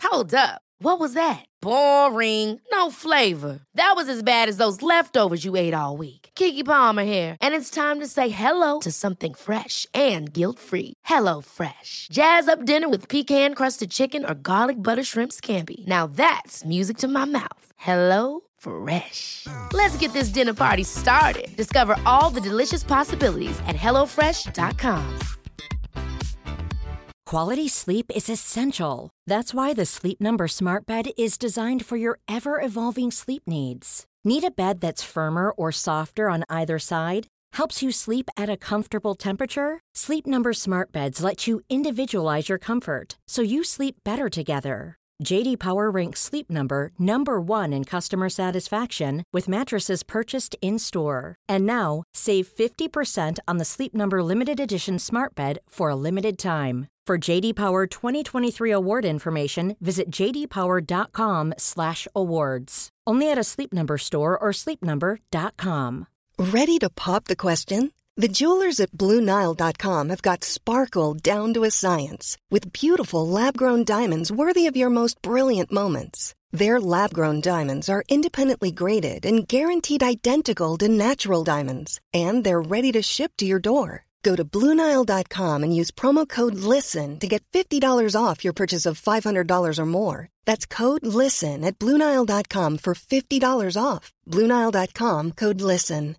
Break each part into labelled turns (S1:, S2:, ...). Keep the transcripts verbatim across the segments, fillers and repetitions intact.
S1: Hold up. What was that? Boring. No flavor. That was as bad as those leftovers you ate all week. Keke Palmer here. And it's time to say hello to something fresh and guilt-free. Hello Fresh. Jazz up dinner with pecan-crusted chicken or garlic butter shrimp scampi. Now that's music to my mouth. Hello Fresh. Let's get this dinner party started. Discover all the delicious possibilities at hello fresh dot com.
S2: Quality sleep is essential. That's why the Sleep Number Smart Bed is designed for your ever-evolving sleep needs. Need a bed that's firmer or softer on either side? Helps you sleep at a comfortable temperature? Sleep Number Smart Beds let you individualize your comfort, so you sleep better together. J D Power ranks Sleep Number number one in customer satisfaction with mattresses purchased in-store. And now, save fifty percent on the Sleep Number Limited Edition Smart Bed for a limited time. For J D Power twenty twenty-three award information, visit j d power dot com slash awards. Only at a Sleep Number store or sleep number dot com.
S3: Ready to pop the question? The jewelers at blue nile dot com have got sparkle down to a science with beautiful lab-grown diamonds worthy of your most brilliant moments. Their lab-grown diamonds are independently graded and guaranteed identical to natural diamonds, and they're ready to ship to your door. Go to blue nile dot com and use promo code LISTEN to get fifty dollars off your purchase of five hundred dollars or more. That's code LISTEN at blue nile dot com for fifty dollars off. blue nile dot com, code LISTEN.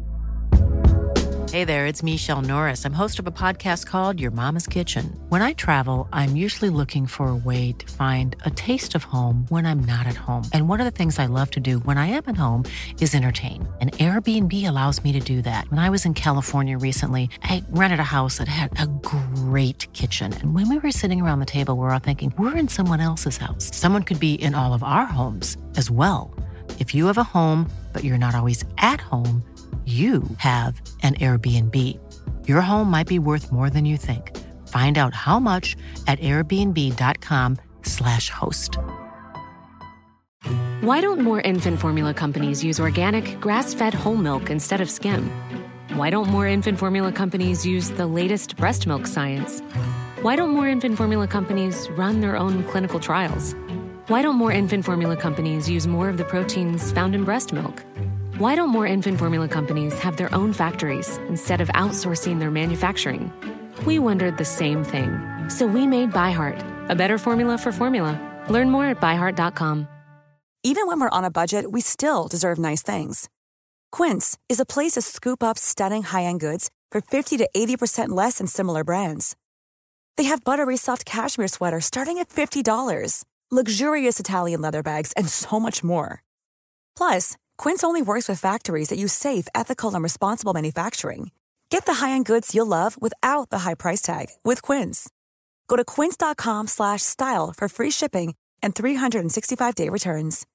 S4: Hey there, it's Michelle Norris. I'm host of a podcast called Your Mama's Kitchen. When I travel, I'm usually looking for a way to find a taste of home when I'm not at home. And one of the things I love to do when I am at home is entertain. And Airbnb allows me to do that. When I was in California recently, I rented a house that had a great kitchen. And when we were sitting around the table, we're all thinking, we're in someone else's house. Someone could be in all of our homes as well. If you have a home, but you're not always at home, you have an Airbnb. Your home might be worth more than you think. Find out how much at airbnb dot com slash host.
S5: Why don't more infant formula companies use organic, grass-fed whole milk instead of skim? Why don't more infant formula companies use the latest breast milk science? Why don't more infant formula companies run their own clinical trials? Why don't more infant formula companies use more of the proteins found in breast milk? Why don't more infant formula companies have their own factories instead of outsourcing their manufacturing? We wondered the same thing. So we made ByHeart, a better formula for formula. Learn more at by heart dot com.
S6: Even when we're on a budget, we still deserve nice things. Quince is a place to scoop up stunning high-end goods for fifty to eighty percent less than similar brands. They have buttery soft cashmere sweaters starting at fifty dollars, luxurious Italian leather bags, and so much more. Plus, Quince only works with factories that use safe, ethical, and responsible manufacturing. Get the high-end goods you'll love without the high price tag with Quince. Go to quince dot com slash style for free shipping and three sixty-five day returns.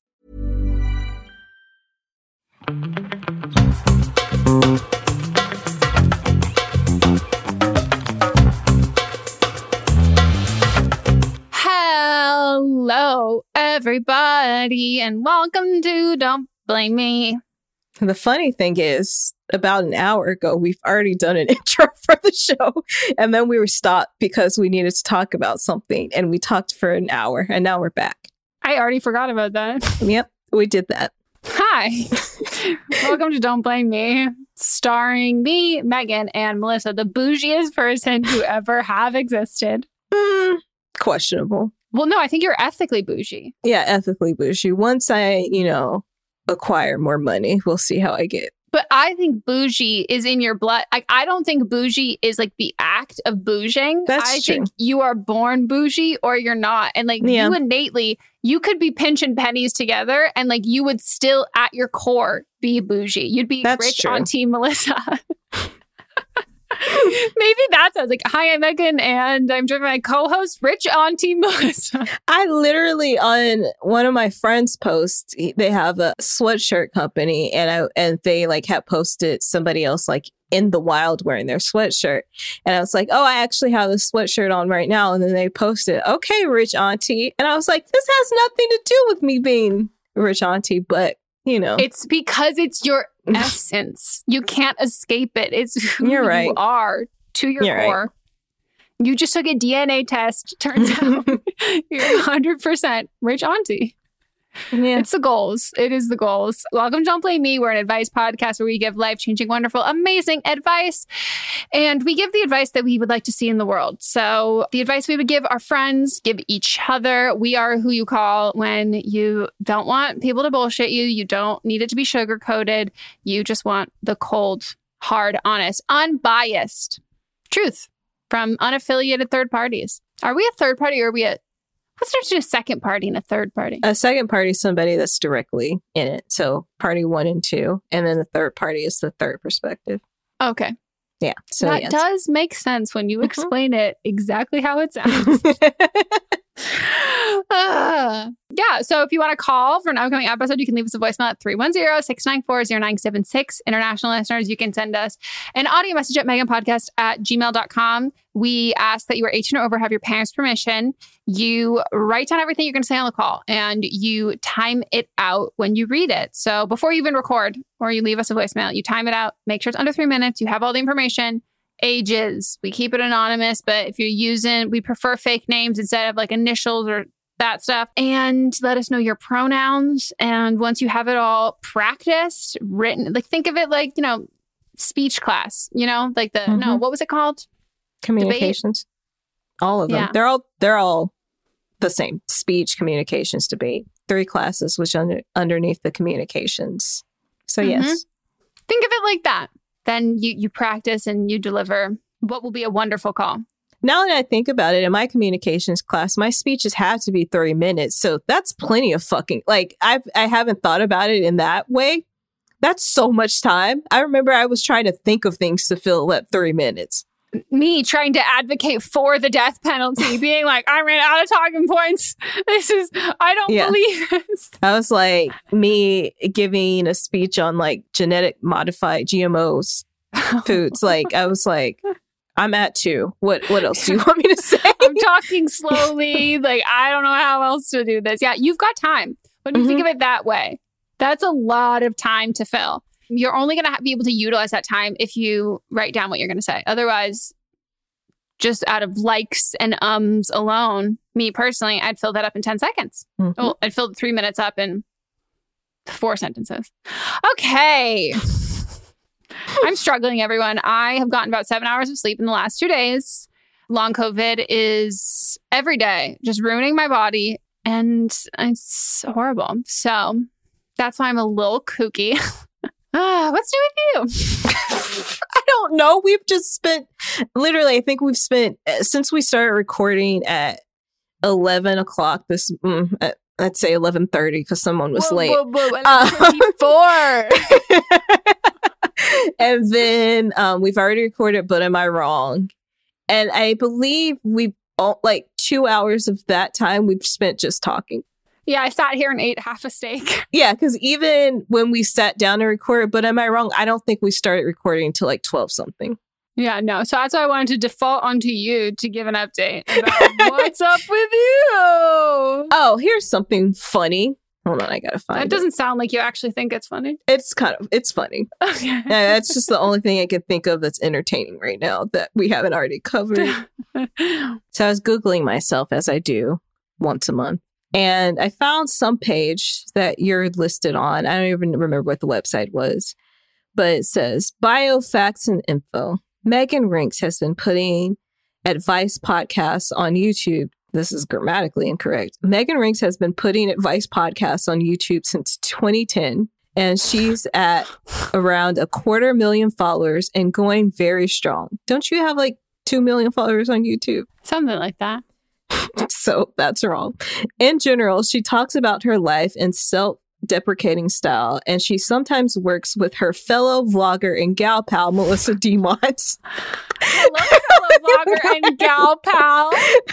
S7: Hello, everybody, and welcome to Don't Blame Me.
S8: The funny thing is, about an hour ago, we've already done an intro for the show, and then we were stopped because we needed to talk about something, and we talked for an hour, and now we're back.
S7: I already forgot about that.
S8: Yep, we did that.
S7: Hi. Welcome to Don't Blame Me, starring me, Megan, and Melissa, the bougiest person to ever have existed.
S8: Mm, questionable.
S7: Well, no, I think you're ethically bougie.
S8: Yeah, ethically bougie. Once I, you know, acquire more money, we'll see how I get.
S7: But I think bougie is in your blood. Like, I don't think bougie is like the act of bouging.
S8: That's
S7: I
S8: true.
S7: think you are born bougie or you're not. And like
S8: Yeah.
S7: you innately, you could be pinching pennies together and like you would still at your core be bougie. You'd be
S8: That's
S7: rich
S8: true.
S7: Auntie Melissa. Maybe that's I was like, hi, I'm Megan, and I'm joined by my co-host, Rich Auntie Melissa.
S8: I literally, on one of my friends' posts, they have a sweatshirt company, and I and they like have posted somebody else like in the wild wearing their sweatshirt, and I was like, oh, I actually have this sweatshirt on right now, and then they posted, okay, Rich Auntie, and I was like, this has nothing to do with me being Rich Auntie, but you know,
S7: it's because it's your essence. You can't escape it. It's who
S8: You're right.
S7: you are to your
S8: You're
S7: core.
S8: right.
S7: You just took a D N A test. Turns out you're one hundred percent rich auntie.
S8: Yeah.
S7: It's the goals. It is the goals. Welcome to Don't Blame Me. We're an advice podcast where we give life-changing, wonderful, amazing advice. And we give the advice that we would like to see in the world. So the advice we would give our friends, give each other. We are who you call when you don't want people to bullshit you. You don't need it to be sugar-coated. You just want the cold, hard, honest, unbiased truth from unaffiliated third parties. Are we a third party or are we a... What's there to a second party and a third party?
S8: A second party is somebody that's directly in it. So party one and two. And then the third party is the third perspective.
S7: Okay.
S8: Yeah. So
S7: that
S8: yes.
S7: does make sense when you
S8: Mm-hmm.
S7: explain it exactly how it sounds. uh, yeah. So if you want to call for an upcoming episode, you can leave us a voicemail at three one zero, six nine four, zero nine seven six. International listeners, you can send us an audio message at meganpodcast at gmail dot com. We ask that you are eighteen or over, have your parents' permission. You write down everything you're going to say on the call and you time it out when you read it. So before you even record or you leave us a voicemail, you time it out, make sure it's under three minutes. You have all the information. Ages, we keep it anonymous, but if you're using, we prefer fake names instead of like initials or that stuff. And let us know your pronouns. And once you have it all practiced, written, like think of it like, you know, speech class, you know, like the,
S8: Mm-hmm.
S7: no, what was it called?
S8: Communications. Debate? All of them.
S7: Yeah.
S8: They're all, they're all the same. Speech, communications, debate. Three classes, which under, underneath the communications. So
S7: Mm-hmm.
S8: yes.
S7: Think of it like that. Then you, you practice and you deliver what will be a wonderful call.
S8: Now that I think about it, in my communications class, my speeches have to be thirty minutes. So that's plenty of fucking, like, I've, I haven't thought about it in that way. That's so much time. I remember I was trying to think of things to fill that three minutes.
S7: Me trying to advocate for the death penalty, being like, I ran out of talking points. This is, I don't
S8: Yeah.
S7: believe this.
S8: I was like me giving a speech on like genetic modified G M Os foods. Like, I was like, I'm at two. What, what else do you want me to say?
S7: I'm talking slowly. Like, I don't know how else to do this. Yeah, you've got time. When you
S8: Mm-hmm.
S7: think of it that way, that's a lot of time to fill. You're only going to be able to utilize that time if you write down what you're going to say. Otherwise, just out of likes and ums alone, me personally, I'd fill that up in ten seconds.
S8: Mm-hmm.
S7: Well, I'd fill three minutes up in four sentences. Okay. I'm struggling, everyone. I have gotten about seven hours of sleep in the last two days. Long COVID is every day just ruining my body, and it's horrible. So that's why I'm a little kooky. Uh, what's new with you?
S8: I don't know. We've just spent, literally, I think we've spent, uh, since we started recording at eleven o'clock this, mm, at, let's say eleven thirty because someone was
S7: whoa,
S8: late.
S7: Whoa, whoa,
S8: Uh,
S7: four.
S8: And then um, we've already recorded, but am I wrong? And I believe we've, all, like two hours of that time we've spent just talking.
S7: Yeah, I sat here and ate half a steak.
S8: Yeah, because even when we sat down to record, but am I wrong? I don't think we started recording until like twelve something.
S7: Yeah, no. So that's why I wanted to default onto you to give an update about what's up with you.
S8: Oh, here's something funny. Hold on, I gotta find
S7: That
S8: it.
S7: doesn't sound like you actually think it's funny.
S8: It's kind of, it's funny.
S7: Okay.
S8: Yeah, that's just the only thing I can think of that's entertaining right now that we haven't already covered. So I was Googling myself as I do once a month. And I found some page that you're listed on. I don't even remember what the website was, but it says bio, facts, and info. Megan Rinks has been putting advice podcasts on YouTube. This is grammatically incorrect. Megan Rinks has been putting advice podcasts on YouTube since twenty ten. And she's at around a quarter million followers and going very strong. Don't you have like two million followers on YouTube?
S7: Something like that.
S8: So that's wrong. In general, she talks about her life in self-deprecating style, and she sometimes works with her fellow vlogger and gal pal, Melissa DeMont.
S7: I love fellow vlogger and gal pal.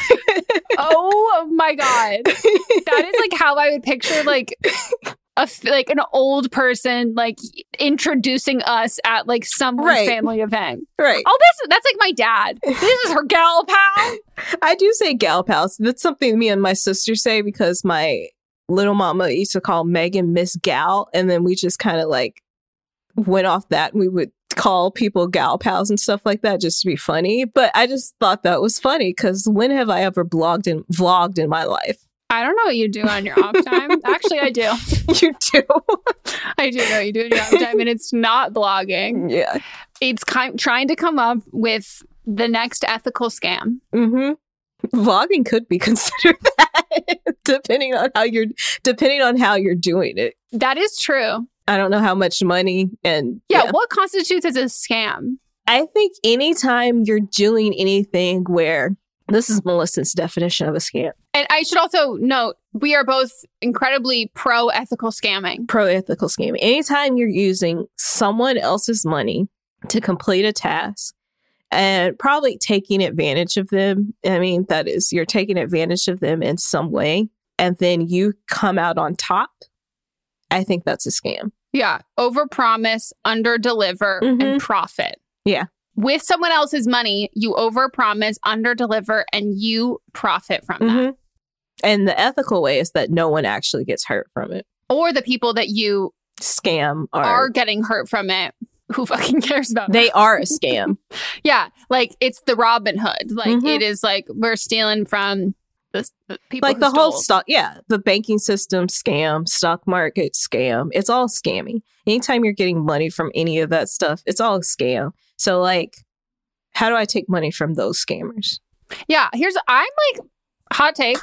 S7: Oh my God. That is like how I would picture like a f- like an old person like introducing us at like someone's
S8: Right.
S7: family event.
S8: Right.
S7: Oh, this that's like my dad. This is her gal pal.
S8: I do say gal pals. That's something me and my sister say because my little mama used to call Megan Miss Gal, and then we just kind of like went off that. And we would call people gal pals and stuff like that just to be funny. But I just thought that was funny because when have I ever blogged and vlogged in my life?
S7: I don't know what you do on your off time. Actually, I do.
S8: You do?
S7: I do know what you do on your off time, and it's not blogging.
S8: Yeah.
S7: It's kind trying to come up with the next ethical scam.
S8: Mm-hmm. Vlogging could be considered that, depending on how you're depending on how you're doing it.
S7: That is true.
S8: I don't know how much money and
S7: yeah, yeah. What constitutes as a scam?
S8: I think anytime you're doing anything where this is Melissa's definition of a scam.
S7: And I should also note, we are both incredibly pro-ethical scamming.
S8: Pro-ethical scamming. Anytime you're using someone else's money to complete a task and probably taking advantage of them. I mean, that is, you're taking advantage of them in some way, and then you come out on top. I think that's a scam.
S7: Yeah. Overpromise, underdeliver, mm-hmm. and profit.
S8: Yeah.
S7: With someone else's money, you overpromise, underdeliver, and you profit from
S8: mm-hmm.
S7: that.
S8: And the ethical way is that no one actually gets hurt from it.
S7: Or the people that you
S8: scam are,
S7: are getting hurt from it. Who fucking cares about
S8: They
S7: that?
S8: are a scam.
S7: Yeah. Like, it's the Robin Hood. Like,
S8: mm-hmm.
S7: it is like we're stealing from the, the people
S8: like
S7: who
S8: the
S7: stole.
S8: whole stock. Yeah. The banking system scam, stock market scam. It's all scammy. Anytime you're getting money from any of that stuff, it's all a scam. So, like, how do I take money from those scammers?
S7: Yeah. Here's, I'm like, hot take.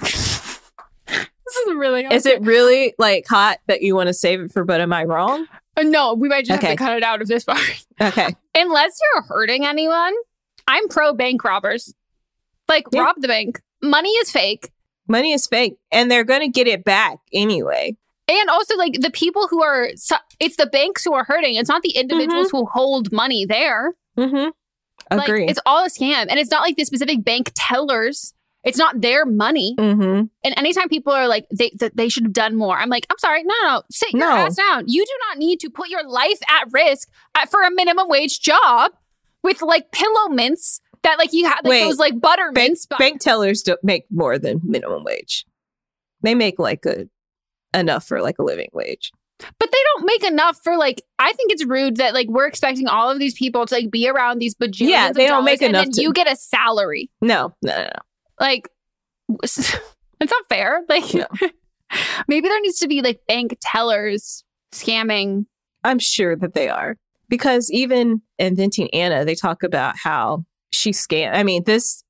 S7: This is really hot
S8: Is
S7: take.
S8: it really, like, hot that you want to save it for, but am I wrong?
S7: Uh, no, we might just
S8: okay.
S7: have to cut it out of this part.
S8: Okay.
S7: Unless you're hurting anyone, I'm pro bank robbers. Like, yeah. rob the bank. Money is fake.
S8: Money is fake. And they're going to get it back anyway.
S7: And also, like, the people who are, it's the banks who are hurting. It's not the individuals mm-hmm. who hold money there.
S8: Mm-hmm. Agree.
S7: Like, it's all a scam. And it's not like the specific bank tellers. It's not their money.
S8: Mm-hmm.
S7: And anytime people are like, they th- they should have done more. I'm like, I'm sorry. No, no, no. Sit your
S8: no.
S7: ass down. You do not need to put your life at risk at, for a minimum wage job with like pillow mints that like you have, like
S8: Wait,
S7: those like butter
S8: bank,
S7: mints. But-
S8: bank tellers don't make more than minimum wage. They make like a enough for like a living wage.
S7: But they don't make enough for like, I think it's rude that like we're expecting all of these people to like be around these bajillions
S8: yeah, they
S7: of
S8: don't make
S7: and
S8: enough
S7: then
S8: to-
S7: you get a salary.
S8: No, no, no, no.
S7: Like, it's not fair. Like, no. Maybe there needs to be like bank tellers scamming.
S8: I'm sure that they are. Because even Inventing Anna, they talk about how she scammed. I mean, this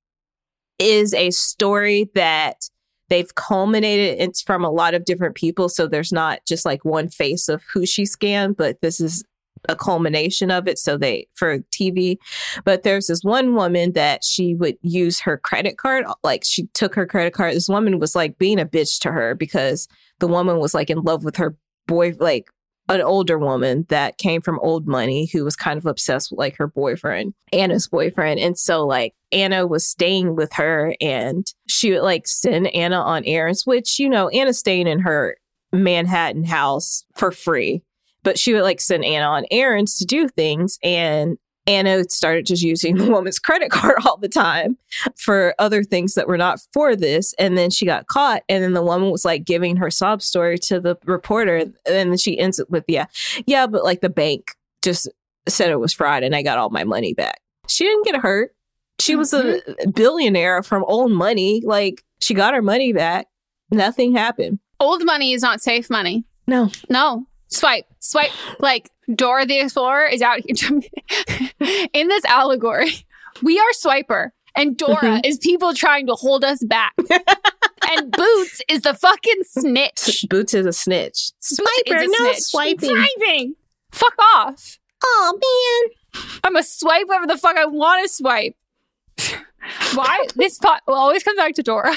S8: is a story that they've culminated. It's from a lot of different people. So there's not just like one face of who she scammed, but this is a culmination of it. So they, for T V, but there's this one woman that she would use her credit card. Like she took her credit card. This woman was like being a bitch to her because the woman was like in love with her boy, like an older woman that came from old money who was kind of obsessed with like her boyfriend, Anna's boyfriend. And so like Anna was staying with her and she would like send Anna on errands, which, you know, Anna's staying in her Manhattan house for free. But she would like send Anna on errands to do things. And Anna started just using the woman's credit card all the time for other things that were not for this. And then she got caught. And then the woman was like giving her sob story to the reporter. And then she ends it with, yeah, yeah, but like the bank just said it was fraud and I got all my money back. She didn't get hurt. She was mm-hmm. a billionaire from old money. Like she got her money back. Nothing happened.
S7: Old money is not safe money.
S8: No.
S7: No. Swipe, swipe, like Dora the Explorer is out here. In this allegory, we are Swiper and Dora mm-hmm. is people trying to hold us back. And Boots is the fucking snitch.
S8: Boots is a snitch.
S7: Swiper, no snitch.
S8: Swiping.
S7: Swiping. Fuck off.
S8: Oh, man.
S7: I'm a swipe whatever the fuck I want to swipe. Why? This pot well, always comes back to Dora.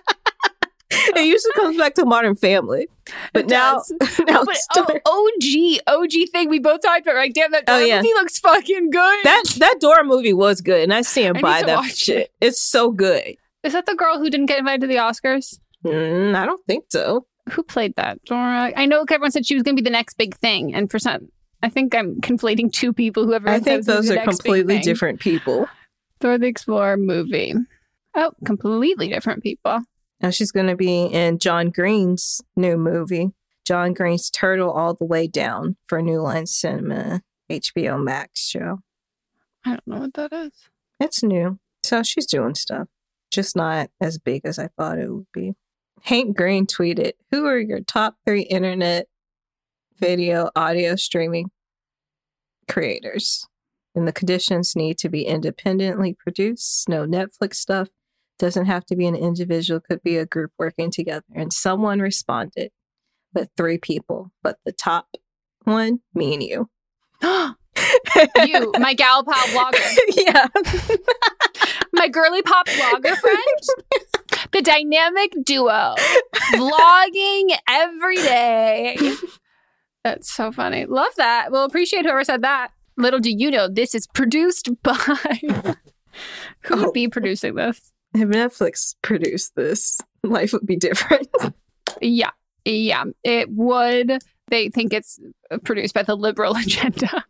S8: It usually comes back to Modern Family. But
S7: it
S8: now, now
S7: oh, but, oh, O G, O G thing we both talked about. Like, damn, that Dora
S8: oh, yeah.
S7: movie looks fucking good.
S8: That that Dora movie was good, and I stand
S7: I
S8: by that shit. It. It's so good.
S7: Is that the girl who didn't get invited to the Oscars?
S8: Mm, I don't think so.
S7: Who played that? Dora? I know everyone said she was going to be the next big thing, and for some, I think I'm conflating two people. Whoever
S8: I think those are completely different people.
S7: Dora the Explorer movie. Oh, completely different people.
S8: Now she's going to be in John Green's new movie, John Green's Turtle All the Way Down for New Line Cinema. H B O Max show.
S7: I don't know what that is.
S8: It's new. So she's doing stuff. Just not as big as I thought it would be. Hank Green tweeted, who are your top three internet video audio streaming creators? And the conditions need to be independently produced. No Netflix stuff. Doesn't have to be an individual. Could be a group working together. And someone responded with three people. But the top one, me and you.
S7: You, my gal pal blogger.
S8: Yeah.
S7: My girly pop blogger friend. The dynamic duo. Vlogging every day. That's so funny. Love that. We'll appreciate whoever said that. Little do you know, this is produced by... Who would
S8: Oh.
S7: be producing this?
S8: If Netflix produced this, life would be different.
S7: Yeah. Yeah. It would. They think it's produced by the liberal agenda.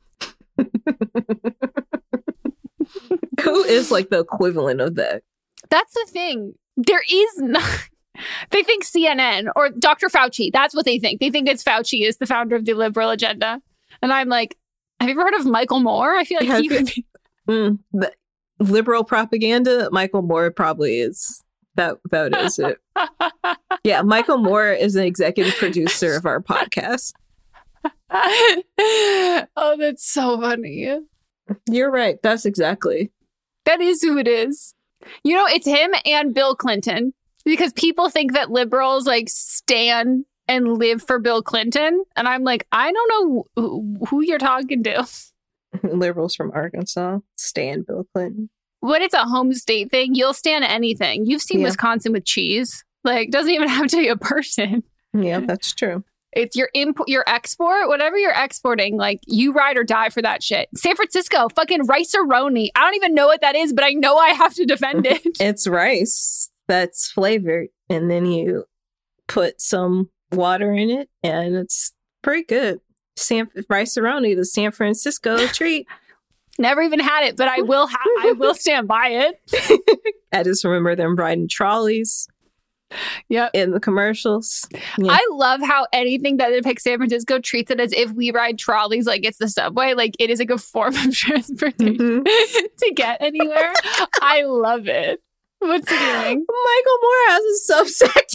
S8: Who is like the equivalent of that?
S7: That's the thing. There is not. They think C N N or Doctor Fauci. That's what they think. They think it's Fauci is the founder of the liberal agenda. And I'm like, have you ever heard of Michael Moore? I feel like
S8: Have
S7: he would be.
S8: Mm, the liberal propaganda, Michael Moore probably is. That that is it. Yeah, Michael Moore is an executive producer of our podcast.
S7: Oh, that's so funny.
S8: You're right. That's exactly.
S7: That is who it is. You know, it's him and Bill Clinton because people think that liberals like stand and live for Bill Clinton. And I'm like, I don't know who, who you're talking to.
S8: Liberals from Arkansas stand Bill Clinton.
S7: When it's a home state thing, you'll stand anything. You've seen
S8: Yeah.
S7: Wisconsin with cheese. Like, doesn't even have to be a person.
S8: Yeah, that's true.
S7: It's your import, your export, whatever you're exporting. Like, you ride or die for that shit. San Francisco, fucking rice-a-roni. I don't even know what that is, but I know I have to defend it.
S8: It's rice that's flavored, and then you put some water in it, and it's pretty good. San rice-a-roni, the San Francisco treat.
S7: Never even had it, but I will. Ha- I will stand by it.
S8: I just remember them riding trolleys.
S7: Yep.
S8: In the commercials. Yeah.
S7: I love how anything that depicts San Francisco treats it as if we ride trolleys like it's the subway. Like it is like a form of transportation
S8: Mm-hmm.
S7: to get anywhere. I love it. What's he doing?
S8: Michael Moore has a Substack.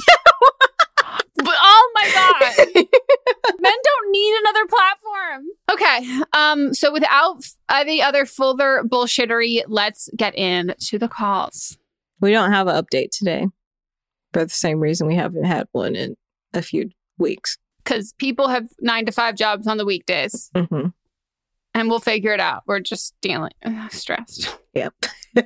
S7: But, oh my God. Men don't need another platform. Okay. Um. So without any other further bullshittery, let's get into the calls.
S8: We don't have an update today for the same reason we haven't had one in a few weeks.
S7: Because people have nine to five jobs on the weekdays.
S8: Mm-hmm.
S7: And we'll figure it out. We're just dealing uh, stressed.
S8: Yep.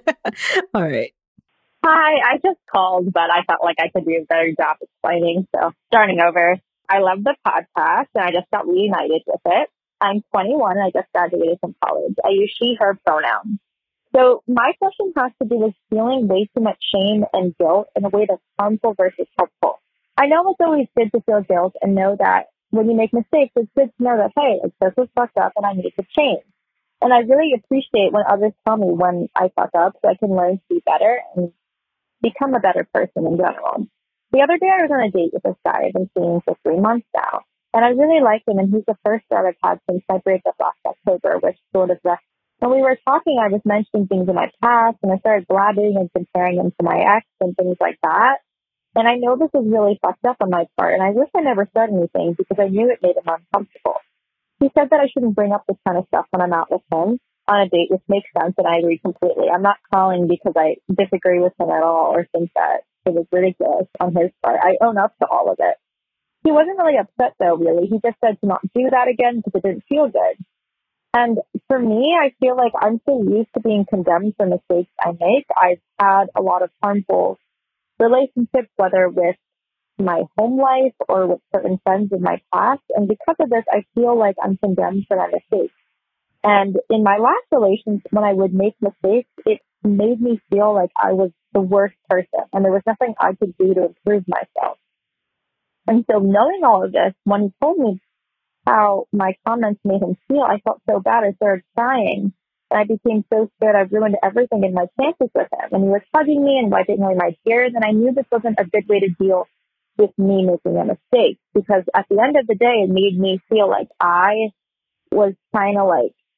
S8: All right.
S9: Hi, I just called, but I felt like I could do a better job explaining. So starting over, I love the podcast and I just got reunited with it. I'm twenty-one and I just graduated from college. I use she, her pronouns. So my question has to do with feeling way too much shame and guilt in a way that's harmful versus helpful. I know it's always good to feel guilt and know that when you make mistakes, it's good to know that, hey, like, this was fucked up and I need to change. And I really appreciate when others tell me when I fuck up so I can learn to be better and become a better person in general. The other day I was on a date with this guy I've been seeing for three months now. And I really like him, and he's the first guy I've had since my breakup last October, which sort of left. When we were talking, I was mentioning things in my past, and I started blabbing and comparing him to my ex and things like that. And I know this is really fucked up on my part, and I wish I never said anything because I knew it made him uncomfortable. He said that I shouldn't bring up this kind of stuff when I'm out with him on a date, which makes sense, and I agree completely. I'm not calling because I disagree with him at all or think that it was ridiculous on his part. I own up to all of it. He wasn't really upset, though, really. He just said to not do that again because it didn't feel good. And for me, I feel like I'm so used to being condemned for mistakes I make. I've had a lot of harmful relationships, whether with my home life or with certain friends in my past. And because of this, I feel like I'm condemned for my mistakes. And in my last relationship, when I would make mistakes, it made me feel like I was the worst person and there was nothing I could do to improve myself. And so knowing all of this, when he told me how my comments made him feel, I felt so bad. I started crying and I became so scared I ruined everything in my chances with him. And he was hugging me and wiping away my tears. And I knew this wasn't a good way to deal with me making a mistake, because at the end of the day, it made me feel like I was trying to like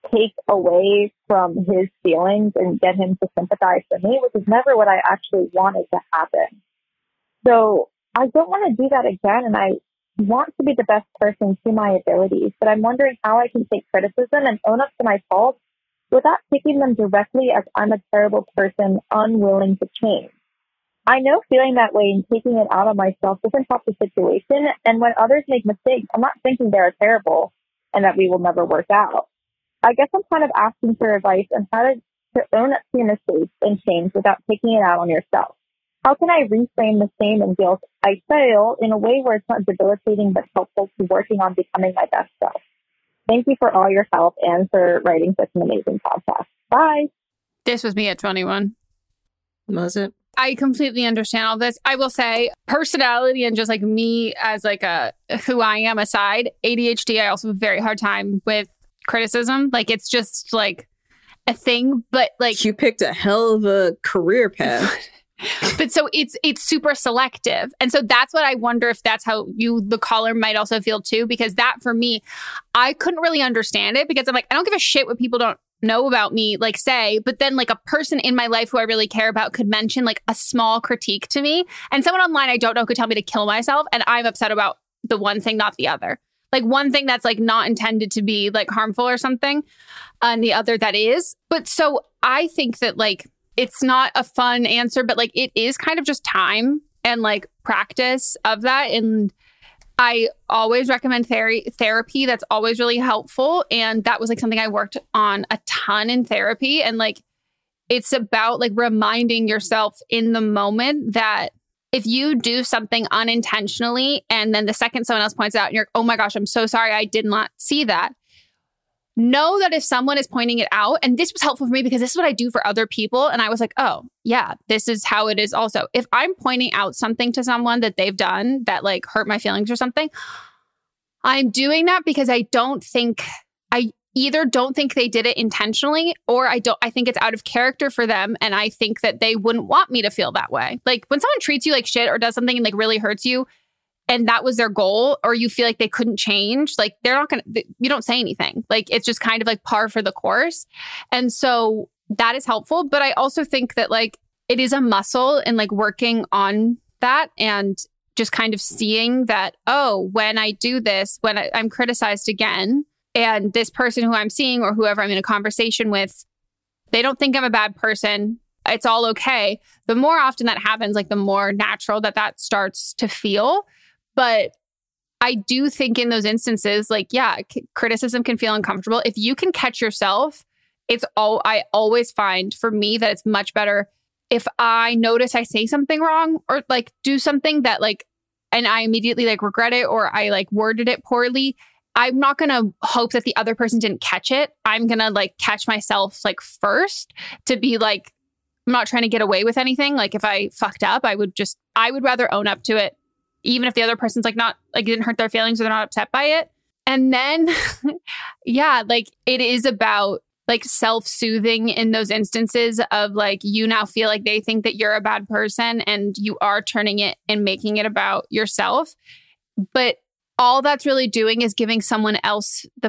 S9: take away from his feelings and get him to sympathize for me, which is never what I actually wanted to happen. So I don't want to do that again. And I want to be the best person to my abilities, but I'm wondering how I can take criticism and own up to my faults without taking them directly as I'm a terrible person, unwilling to change. I know feeling that way and taking it out on myself doesn't help the situation. And when others make mistakes, I'm not thinking they're terrible and that we will never work out. I guess I'm kind of asking for advice on how to, to own up to your mistakes and change without taking it out on yourself. How can I reframe the shame and guilt I feel in a way where it's not debilitating but helpful to working on becoming my best self? Thank you for all your help and for writing such an amazing podcast. Bye.
S7: This was me at twenty-one.
S8: Was it?
S7: I completely understand all this. I will say personality and just like me as like a who I am aside, A D H D, I also have a very hard time with criticism. Like it's just like a thing, but like
S8: you picked a hell of a career path.
S7: But so it's it's super selective. And so that's what I wonder if that's how you, the caller, might also feel too, because that for me, I couldn't really understand it because I'm like, I don't give a shit what people don't know about me, like say, but then like a person in my life who I really care about could mention like a small critique to me. And someone online I don't know could tell me to kill myself. And I'm upset about the one thing, not the other. Like one thing that's like not intended to be like harmful or something, and the other that is. But so I think that like, it's not a fun answer, but like it is kind of just time and like practice of that. And I always recommend ther- therapy. That's always really helpful. And that was like something I worked on a ton in therapy. And like, it's about like reminding yourself in the moment that if you do something unintentionally, and then the second someone else points it out and you're, oh my gosh, I'm so sorry, I did not see that. Know that if someone is pointing it out, and this was helpful for me because this is what I do for other people. And I was like, oh, yeah, this is how it is also. If I'm pointing out something to someone that they've done that like hurt my feelings or something, I'm doing that because I don't think, I either don't think they did it intentionally, or I don't, I think it's out of character for them. And I think that they wouldn't want me to feel that way. Like when someone treats you like shit or does something and like really hurts you, and that was their goal, or you feel like they couldn't change, like they're not going to, you don't say anything. Like it's just kind of like par for the course. And so that is helpful. But I also think that like it is a muscle and like working on that and just kind of seeing that, oh, when I do this, when I, I'm criticized again, and this person who I'm seeing or whoever I'm in a conversation with, they don't think I'm a bad person. It's all okay. The more often that happens, like the more natural that that starts to feel. But I do think in those instances, like, yeah, c- criticism can feel uncomfortable. If you can catch yourself, it's all, I always find for me that it's much better if I notice I say something wrong or like do something that like, and I immediately like regret it or I like worded it poorly. I'm not going to hope that the other person didn't catch it. I'm going to like catch myself like first to be like, I'm not trying to get away with anything. Like if I fucked up, I would just, I would rather own up to it. Even if the other person's like not, like it didn't hurt their feelings or they're not upset by it. And then, yeah, like it is about like self-soothing in those instances of like, you now feel like they think that you're a bad person and you are turning it and making it about yourself. But all that's really doing is giving someone else the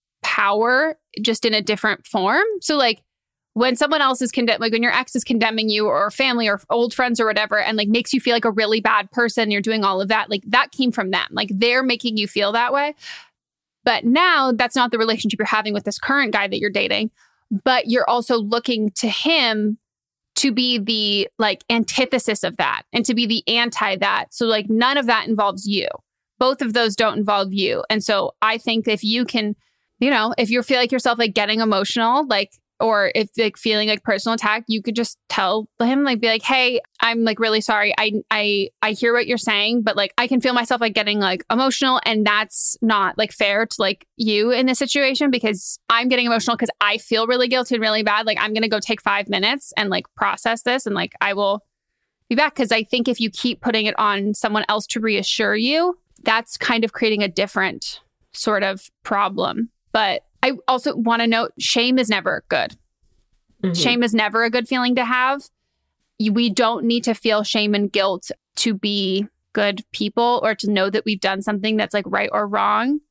S7: power just in a different form. So like, when someone else is condemned, like when your ex is condemning you or family or old friends or whatever, and like makes you feel like a really bad person, you're doing all of that, like that came from them. Like they're making you feel that way. But now that's not the relationship you're having with this current guy that you're dating, but you're also looking to him to be the like antithesis of that and to be the anti that. So like none of that involves you. Both of those don't involve you. And so I think if you can, you know, if you feel like yourself like getting emotional, like, or if like feeling like personal attack, you could just tell him, like be like, hey, I'm like really sorry. I I I hear what you're saying, but like I can feel myself like getting like emotional, and that's not like fair to like you in this situation because I'm getting emotional because I feel really guilty and really bad. Like I'm gonna go take five minutes and like process this, and like I will be back. Because I think if you keep putting it on someone else to reassure you, that's kind of creating a different sort of problem. But I also want to note, shame is never good. Mm-hmm. Shame is never a good feeling to have. We don't need to feel shame and guilt to be good people or to know that we've done something that's like right or wrong.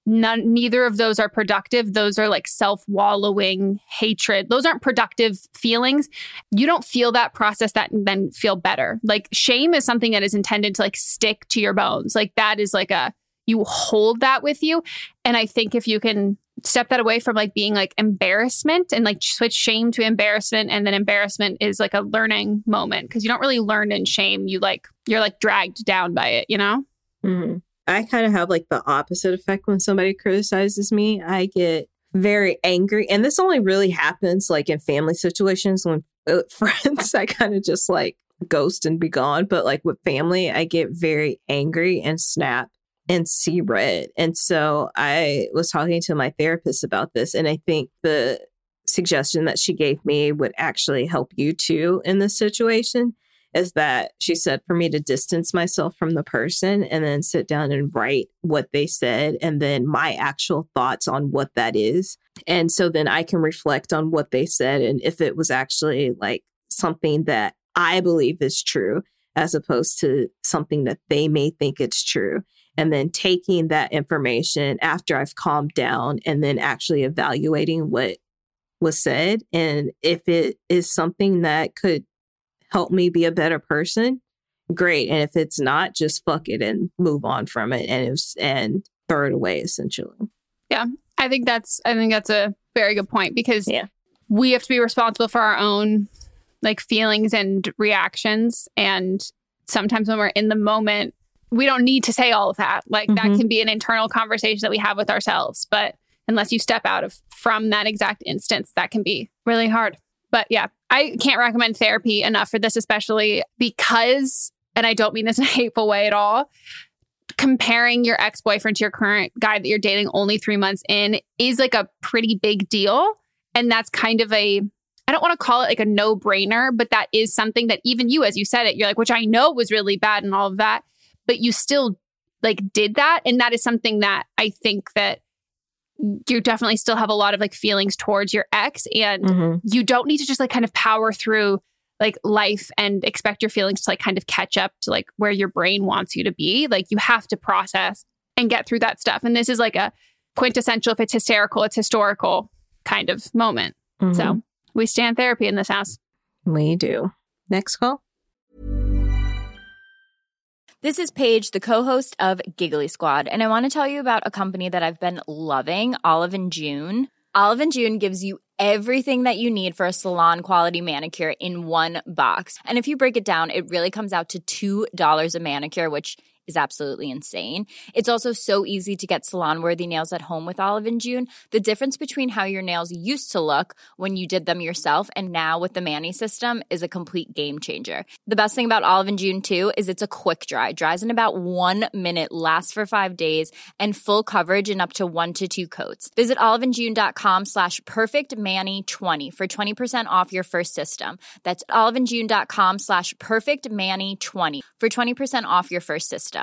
S7: none, neither of those are productive. Those are like self-wallowing hatred. Those aren't productive feelings. You don't feel that, process that, and then feel better. Like shame is something that is intended to like stick to your bones. Like that is like a, you hold that with you. And I think if you can step that away from like being like embarrassment and like switch shame to embarrassment, and then embarrassment is like a learning moment, because you don't really learn in shame. You like, you're like dragged down by it, you know?
S8: Mm-hmm. I kind of have like the opposite effect when somebody criticizes me. I get very angry. And this only really happens like in family situations. When uh, friends, I kind of just like ghost and be gone. But like with family, I get very angry and snap and see red. And so I was talking to my therapist about this. And I think the suggestion that she gave me would actually help you too in this situation. Is that she said for me to distance myself from the person and then sit down and write what they said and then my actual thoughts on what that is. And so then I can reflect on what they said and if it was actually like something that I believe is true as opposed to something that they may think it's true. And then taking that information after I've calmed down and then actually evaluating what was said. And if it is something that could help me be a better person, great. And if it's not, just fuck it and move on from it and it was, and throw it away essentially.
S7: Yeah, I think that's I think that's a very good point, because
S8: yeah.
S7: we have to be responsible for our own like feelings and reactions. And sometimes when we're in the moment, we don't need to say all of that. Like mm-hmm. that can be an internal conversation that we have with ourselves. But unless you step out of from that exact instance, that can be really hard. But yeah, I can't recommend therapy enough for this, especially because, and I don't mean this in a hateful way at all, comparing your ex-boyfriend to your current guy that you're dating only three months in is like a pretty big deal. And that's kind of a, I don't want to call it like a no-brainer, but that is something that even you, as you said it, you're like, which I know was really bad and all of that, but you still like did that. And that is something that I think that you definitely still have a lot of like feelings towards your ex, and mm-hmm. you don't need to just like kind of power through like life and expect your feelings to like kind of catch up to like where your brain wants you to be. Like you have to process and get through that stuff. And this is like a quintessential, if it's hysterical, it's historical kind of moment. Mm-hmm. So we stand therapy in this house.
S8: We do. Next call.
S10: This is Paige, the co-host of Giggly Squad, and I want to tell you about a company that I've been loving, Olive and June. Olive and June gives you everything that you need for a salon-quality manicure in one box. And if you break it down, it really comes out to two dollars a manicure, which is absolutely insane. It's also so easy to get salon-worthy nails at home with Olive and June. The difference between how your nails used to look when you did them yourself and now with the Mani system is a complete game changer. The best thing about Olive and June, too, is it's a quick dry. Dries in about one minute, lasts for five days, and full coverage in up to one to two coats. Visit oliveandjune.com slash perfectmani20 for twenty percent off your first system. That's oliveandjune.com slash perfectmani20 for twenty percent off your first system.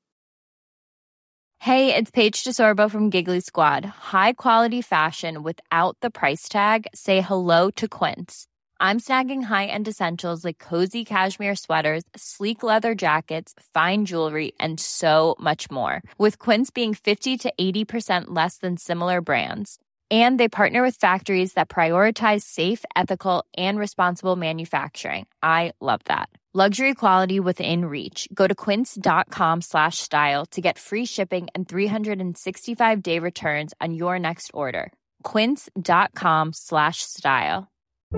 S10: Hey, it's Paige DeSorbo from Giggly Squad. High quality fashion without the price tag. Say hello to Quince. I'm snagging high-end essentials like cozy cashmere sweaters, sleek leather jackets, fine jewelry, and so much more. With Quince being fifty to eighty percent less than similar brands. And they partner with factories that prioritize safe, ethical, and responsible manufacturing. I love that. Luxury quality within reach. Go to quince.com slash style to get free shipping and three sixty-five day returns on your next order. Quince.com slash style.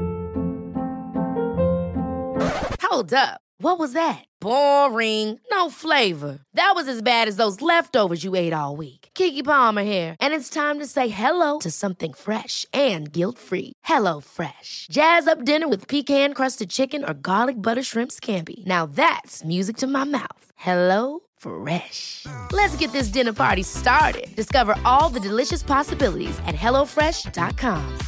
S1: Hold up. What was that? Boring. No flavor. That was as bad as those leftovers you ate all week. Keke Palmer here. And it's time to say hello to something fresh and guilt-free. Hello Fresh. Jazz up dinner with pecan-crusted chicken or garlic butter shrimp scampi. Now that's music to my mouth. Hello Fresh. Let's get this dinner party started. Discover all the delicious possibilities at hello fresh dot com.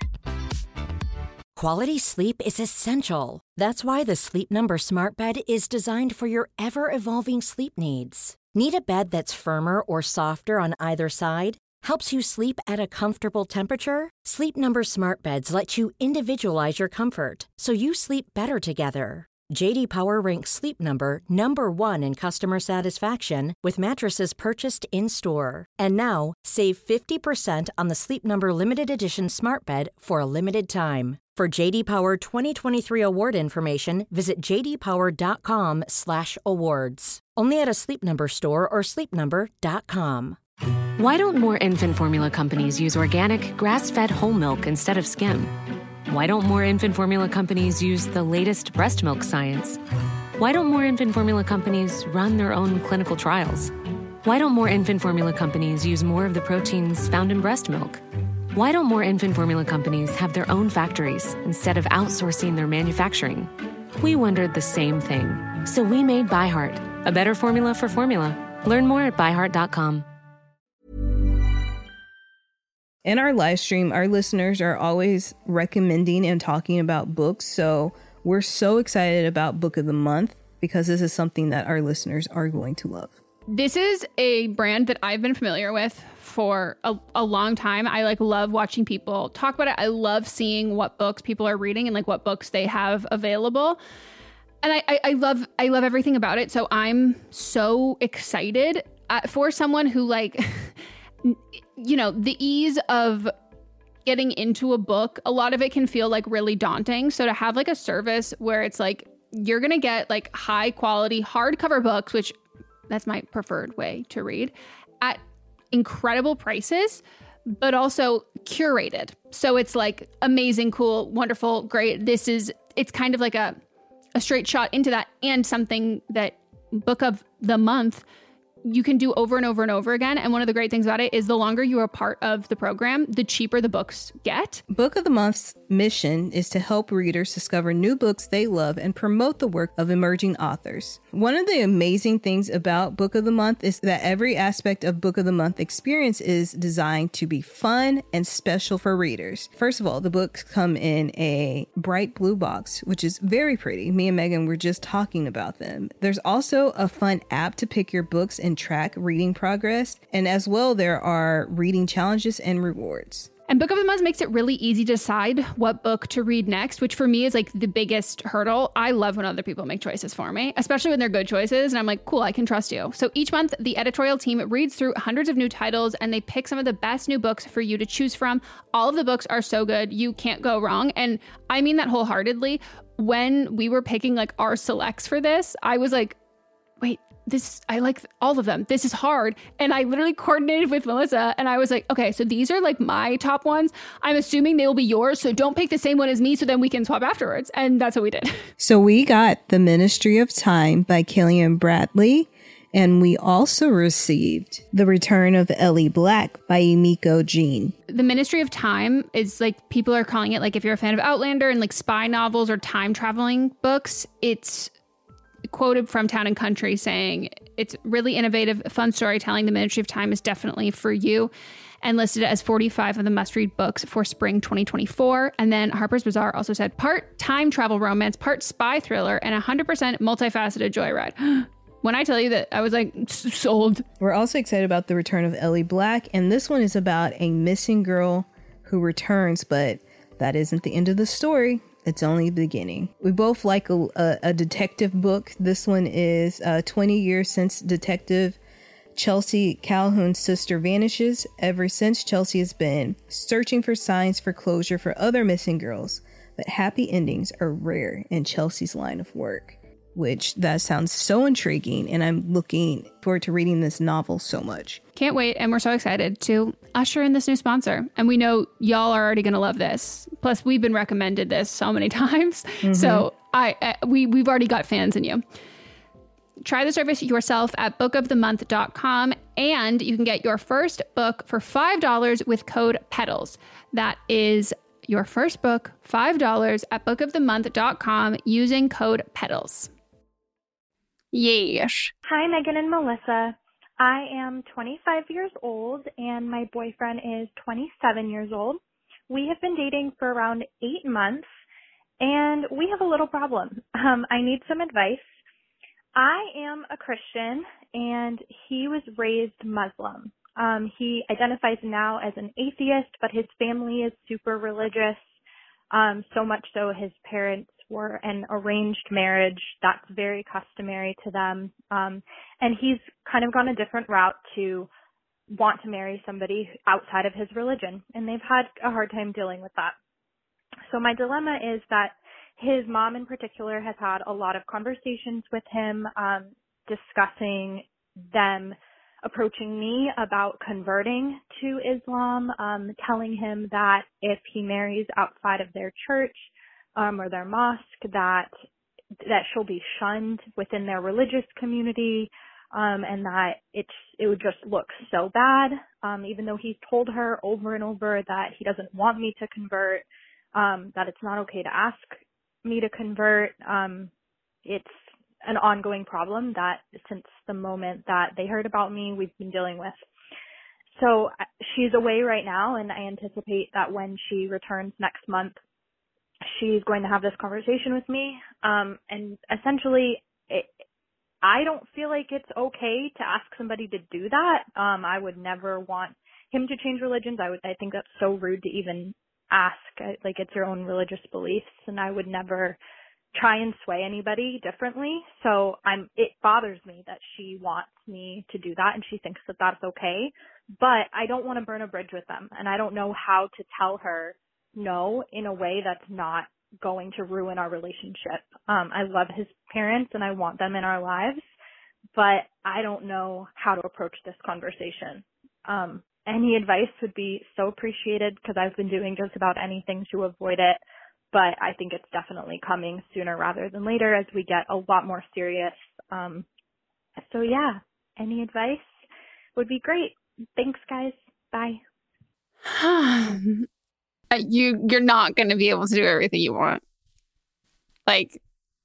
S2: Quality sleep is essential. That's why the Sleep Number Smart Bed is designed for your ever-evolving sleep needs. Need a bed that's firmer or softer on either side? Helps you sleep at a comfortable temperature? Sleep Number Smart Beds let you individualize your comfort so you sleep better together. J D Power ranks Sleep Number number one in customer satisfaction with mattresses purchased in-store. And now, save fifty percent on the Sleep Number Limited Edition Smart Bed for a limited time. For J D Power twenty twenty-three award information, visit j d power dot com slash awards. Only at a Sleep Number store or sleep number dot com.
S5: Why don't more infant formula companies use organic, grass-fed whole milk instead of skim? Why don't more infant formula companies use the latest breast milk science? Why don't more infant formula companies run their own clinical trials? Why don't more infant formula companies use more of the proteins found in breast milk? Why don't more infant formula companies have their own factories instead of outsourcing their manufacturing? We wondered the same thing. So we made ByHeart, a better formula for formula. Learn more at by heart dot com.
S11: In our live stream, our listeners are always recommending and talking about books. So we're so excited about Book of the Month because this is something that our listeners are going to love.
S7: This is a brand that I've been familiar with for a, a long time. I like love watching people talk about it. I love seeing what books people are reading and like what books they have available. And I, I, I love I love everything about it. So I'm so excited uh, for someone who like... you know, the ease of getting into a book, a lot of it can feel like really daunting. So to have like a service where it's like, you're going to get like high quality hardcover books, which that's my preferred way to read, at incredible prices, but also curated. So it's like amazing, cool, wonderful, great. This is, it's kind of like a, a straight shot into that, and something that Book of the Month you can do over and over and over again. And one of the great things about it is the longer you are part of the program, the cheaper the books get.
S11: Book of the Month's mission is to help readers discover new books they love and promote the work of emerging authors. One of the amazing things about Book of the Month is that every aspect of Book of the Month experience is designed to be fun and special for readers. First of all, the books come in a bright blue box, which is very pretty. Me and Megan were just talking about them. There's also a fun app to pick your books and track reading progress. And as well, there are reading challenges and rewards.
S7: And Book of the Month makes it really easy to decide what book to read next, which for me is like the biggest hurdle. I love when other people make choices for me, especially when they're good choices. And I'm like, cool, I can trust you. So each month, the editorial team reads through hundreds of new titles and they pick some of the best new books for you to choose from. All of the books are so good. You can't go wrong. And I mean that wholeheartedly. When we were picking like our selects for this, I was like, wait, this, I like all of them. This is hard. And I literally coordinated with Melissa and I was like, okay, so these are like my top ones. I'm assuming they will be yours. So don't pick the same one as me so then we can swap afterwards. And that's what we did.
S11: So we got The Ministry of Time by Killian Bradley. And we also received The Return of Ellie Black by Emiko Jean.
S7: The Ministry of Time is like, people are calling it, like if you're a fan of Outlander and like spy novels or time traveling books, it's quoted from Town and Country saying it's really innovative, fun storytelling. The Ministry of Time is definitely for you, and listed as forty-five of the must-read books for spring twenty twenty-four. And then Harper's Bazaar also said part time travel romance, part spy thriller, and one hundred percent multifaceted joyride. When I tell you that, I was like, sold.
S11: We're also excited about The Return of Ellie Black, and this one is about a missing girl who returns, but that isn't the end of the story. It's only the beginning. We both like a, a, a detective book. This one is uh, twenty years since Detective Chelsea Calhoun's sister vanishes. Ever since, Chelsea has been searching for signs for closure for other missing girls, but happy endings are rare in Chelsea's line of work, which that sounds so intriguing, and I'm looking forward to reading this novel so much.
S7: Can't wait, and we're so excited to usher in this new sponsor. And we know y'all are already going to love this. Plus, we've been recommended this so many times. Mm-hmm. So I uh, we, we've already got fans in you. Try the service yourself at book of the month dot com, and you can get your first book for five dollars with code PETALS. That is your first book, five dollars at book of the month dot com using code PETALS. Yes.
S12: Hi, Megan and Melissa. I am twenty-five years old and my boyfriend is twenty-seven years old. We have been dating for around eight months and we have a little problem. Um, I need some advice. I am a Christian and he was raised Muslim. Um, he identifies now as an atheist, but his family is super religious. Um, so much so his parents for an arranged marriage. That's very customary to them. Um, and he's kind of gone a different route to want to marry somebody outside of his religion. And they've had a hard time dealing with that. So my dilemma is that his mom in particular has had a lot of conversations with him, um, discussing them approaching me about converting to Islam, um, telling him that if he marries outside of their church um, or their mosque, that that she'll be shunned within their religious community, um, and that it's it would just look so bad. Um, even though he's told her over and over that he doesn't want me to convert, um, that it's not okay to ask me to convert. Um, it's an ongoing problem that since the moment that they heard about me, we've been dealing with. So she's away right now, and I anticipate that when she returns next month, she's going to have this conversation with me. Um, and essentially, it, I don't feel like it's okay to ask somebody to do that. Um, I would never want him to change religions. I would, I think that's so rude to even ask. Like, it's your own religious beliefs, and I would never try and sway anybody differently. So I'm, it bothers me that she wants me to do that and she thinks that that's okay, but I don't want to burn a bridge with them. And I don't know how to tell her no in a way that's not going to ruin our relationship. Um, I love his parents and I want them in our lives, but I don't know how to approach this conversation. Um, any advice would be so appreciated because I've been doing just about anything to avoid it. But I think it's definitely coming sooner rather than later as we get a lot more serious. Um, so yeah, any advice would be great. Thanks, guys. Bye.
S7: you, you're not going to be able to do everything you want. Like,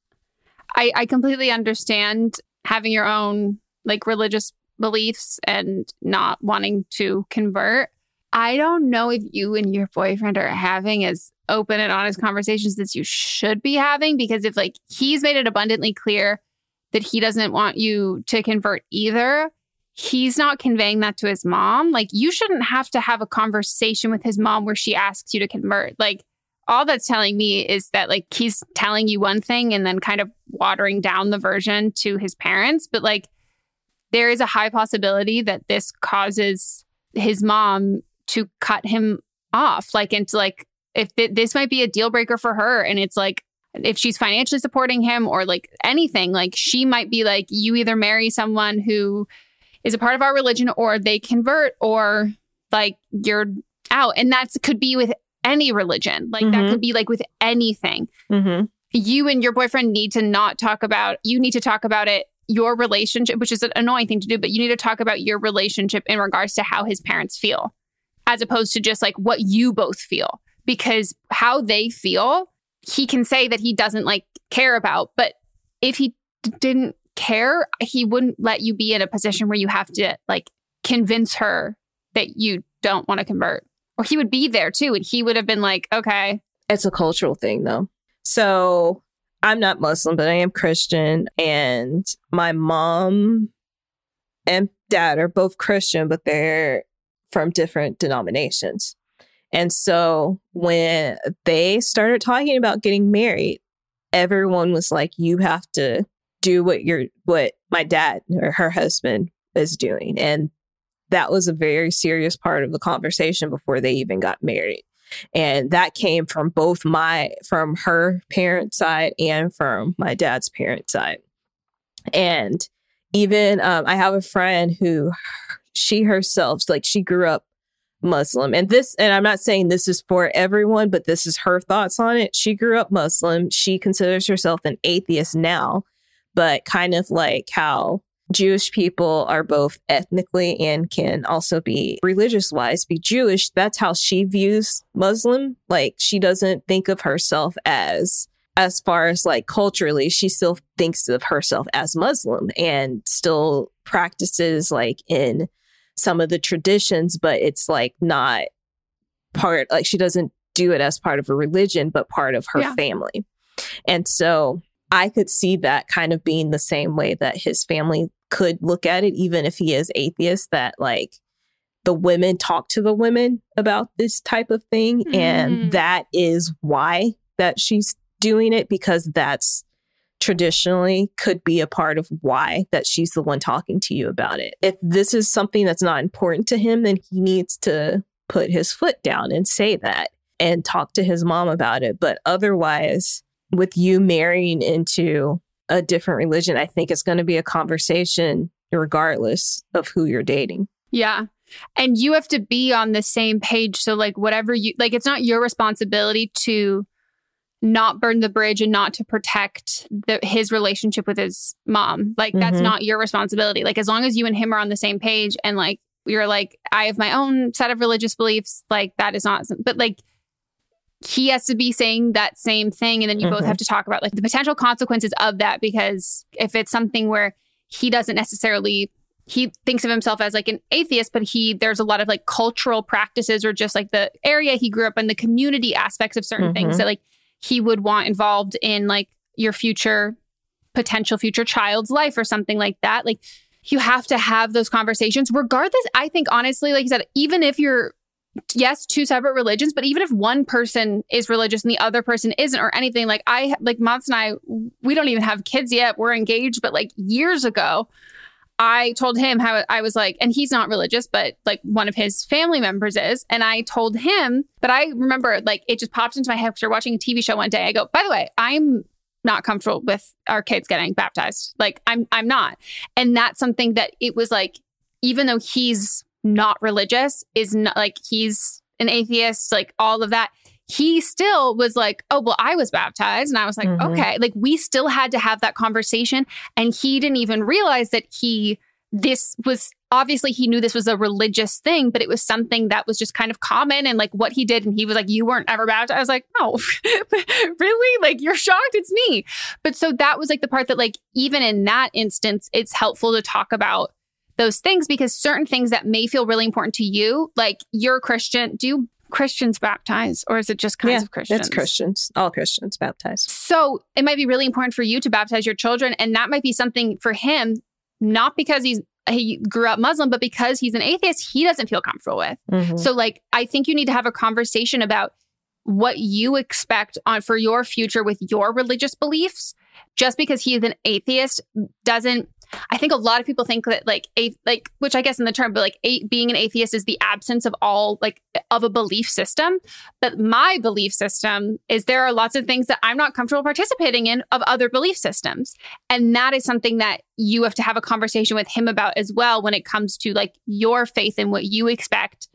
S7: I, I completely understand having your own like religious beliefs and not wanting to convert. I don't know if you and your boyfriend are having as open and honest conversations as you should be having, because if like he's made it abundantly clear that he doesn't want you to convert either, he's not conveying that to his mom. Like, you shouldn't have to have a conversation with his mom where she asks you to convert. Like, all that's telling me is that like he's telling you one thing and then kind of watering down the version to his parents. But like, there is a high possibility that this causes his mom to cut him off. Like, into like, if th- this might be a deal breaker for her, and it's like, if she's financially supporting him or like anything, like she might be like, you either marry someone who is a part of our religion or they convert, or like you're out. And that could be with any religion. Like, mm-hmm. that could be like with anything. Mm-hmm. You and your boyfriend need to not talk about, you need to talk about it, your relationship, which is an annoying thing to do, but you need to talk about your relationship in regards to how his parents feel, as opposed to just like what you both feel. Because how they feel, he can say that he doesn't like care about, but if he d- didn't care, he wouldn't let you be in a position where you have to like convince her that you don't want to convert. Or he would be there too, and he would have been like, okay.
S8: It's a cultural thing though. So I'm not Muslim, but I am Christian, and my mom and dad are both Christian, but they're from different denominations. And so when they started talking about getting married, everyone was like, you have to do what your what my dad or her husband is doing. And that was a very serious part of the conversation before they even got married. And that came from both my from her parents' side and from my dad's parents' side. And even um, I have a friend who she herself, like she grew up Muslim. And this, and I'm not saying this is for everyone, but this is her thoughts on it. She grew up Muslim. She considers herself an atheist now, but kind of like how Jewish people are both ethnically and can also be religious wise, be Jewish. That's how she views Muslim. Like, she doesn't think of herself as, as far as like culturally, she still thinks of herself as Muslim and still practices like in some of the traditions, but it's like not part, like she doesn't do it as part of a religion, but part of her yeah. family. And so I could see that kind of being the same way that his family could look at it, even if he is atheist, that like the women talk to the women about this type of thing. Mm. And that is why that she's doing it because that's traditionally could be a part of why that she's the one talking to you about it. If this is something that's not important to him, then he needs to put his foot down and say that and talk to his mom about it. But otherwise, with you marrying into a different religion, I think it's going to be a conversation regardless of who you're dating.
S7: Yeah. And you have to be on the same page. So like whatever you, like it's not your responsibility to not burn the bridge and not to protect the, his relationship with his mom. Like that's
S8: Mm-hmm.
S7: not your responsibility. Like as long as you and him are on the same page and like you're like, I have my own set of religious beliefs, like that is not, but like he has to be saying that same thing. And then you
S8: Mm-hmm.
S7: both have to talk about like the potential consequences of that. Because if it's something where he doesn't necessarily, he thinks of himself as like an atheist, but he, there's a lot of like cultural practices or just like the area he grew up in, the community aspects of certain
S8: Mm-hmm.
S7: things that like he would want involved in like your future, potential future child's life or something like that. Like you have to have those conversations regardless. I think honestly, like you said, even if you're, yes, two separate religions, but even if one person is religious and the other person isn't or anything, like I, like Mats and I, we don't even have kids yet. We're engaged, but like years ago, I told him how I was like, and he's not religious, but like one of his family members is. And I told him, but I remember like it just popped into my head because we're watching a T V show one day. I go, by the way, I'm not comfortable with our kids getting baptized. Like I'm, I'm not. And that's something that it was like, even though he's not religious, is not like he's an atheist, like all of that. He still was like, oh, well, I was baptized. And I was like,
S8: Mm-hmm.
S7: okay, like we still had to have that conversation. And he didn't even realize that he, this was obviously he knew this was a religious thing, but it was something that was just kind of common and like what he did. And he was like, you weren't ever baptized. I was like, no, really? Like you're shocked? It's me. But so that was like the part that like, even in that instance, it's helpful to talk about those things because certain things that may feel really important to you, like you're a Christian, do Christians baptize or is it just kinds
S8: yeah,
S7: of Christians?
S8: It's Christians, all Christians baptized.
S7: So it might be really important for you to baptize your children. And that might be something for him, not because he's he grew up Muslim, but because he's an atheist, he doesn't feel comfortable with.
S8: Mm-hmm.
S7: So like, I think you need to have a conversation about what you expect on for your future with your religious beliefs. Just because he is an atheist doesn't, I think a lot of people think that like, a, like, which I guess in the term, but like a, being an atheist is the absence of all like of a belief system. But my belief system is there are lots of things that I'm not comfortable participating in of other belief systems. And that is something that you have to have a conversation with him about as well when it comes to like your faith and what you expect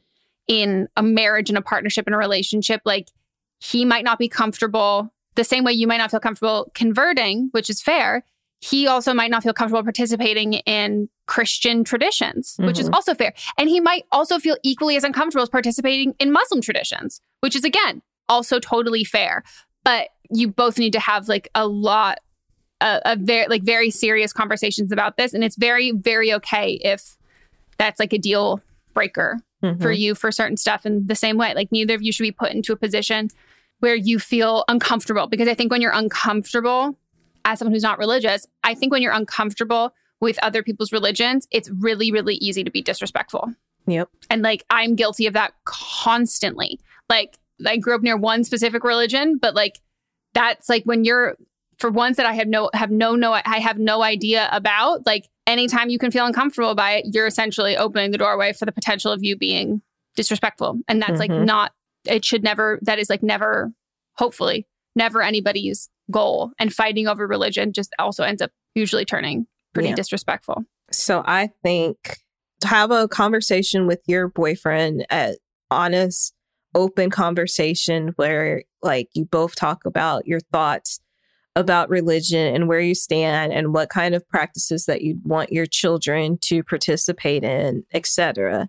S7: in a marriage and a partnership and a relationship. Like he might not be comfortable the same way you might not feel comfortable converting, which is fair. He also might not feel comfortable participating in Christian traditions, which mm-hmm. is also fair. And he might also feel equally as uncomfortable as participating in Muslim traditions, which is, again, also totally fair. But you both need to have like a lot of uh, very, like very serious conversations about this. And it's very, very okay if that's like a deal breaker mm-hmm. for you for certain stuff in the same way. Like neither of you should be put into a position where you feel uncomfortable. Because I think when you're uncomfortable, as someone who's not religious, I think when you're uncomfortable with other people's religions, it's really, really easy to be disrespectful.
S8: Yep.
S7: And like, I'm guilty of that constantly. Like, I grew up near one specific religion, but like, that's like when you're, for ones that I have no, have no, no, I have no idea about, like anytime you can feel uncomfortable by it, you're essentially opening the doorway for the potential of you being disrespectful. And that's mm-hmm. like not, it should never, that is like never, hopefully, never anybody's goal. And fighting over religion just also ends up usually turning pretty yeah. disrespectful.
S8: So I think have a conversation with your boyfriend, an honest, open conversation where like you both talk about your thoughts about religion and where you stand and what kind of practices that you want your children to participate in, et cetera.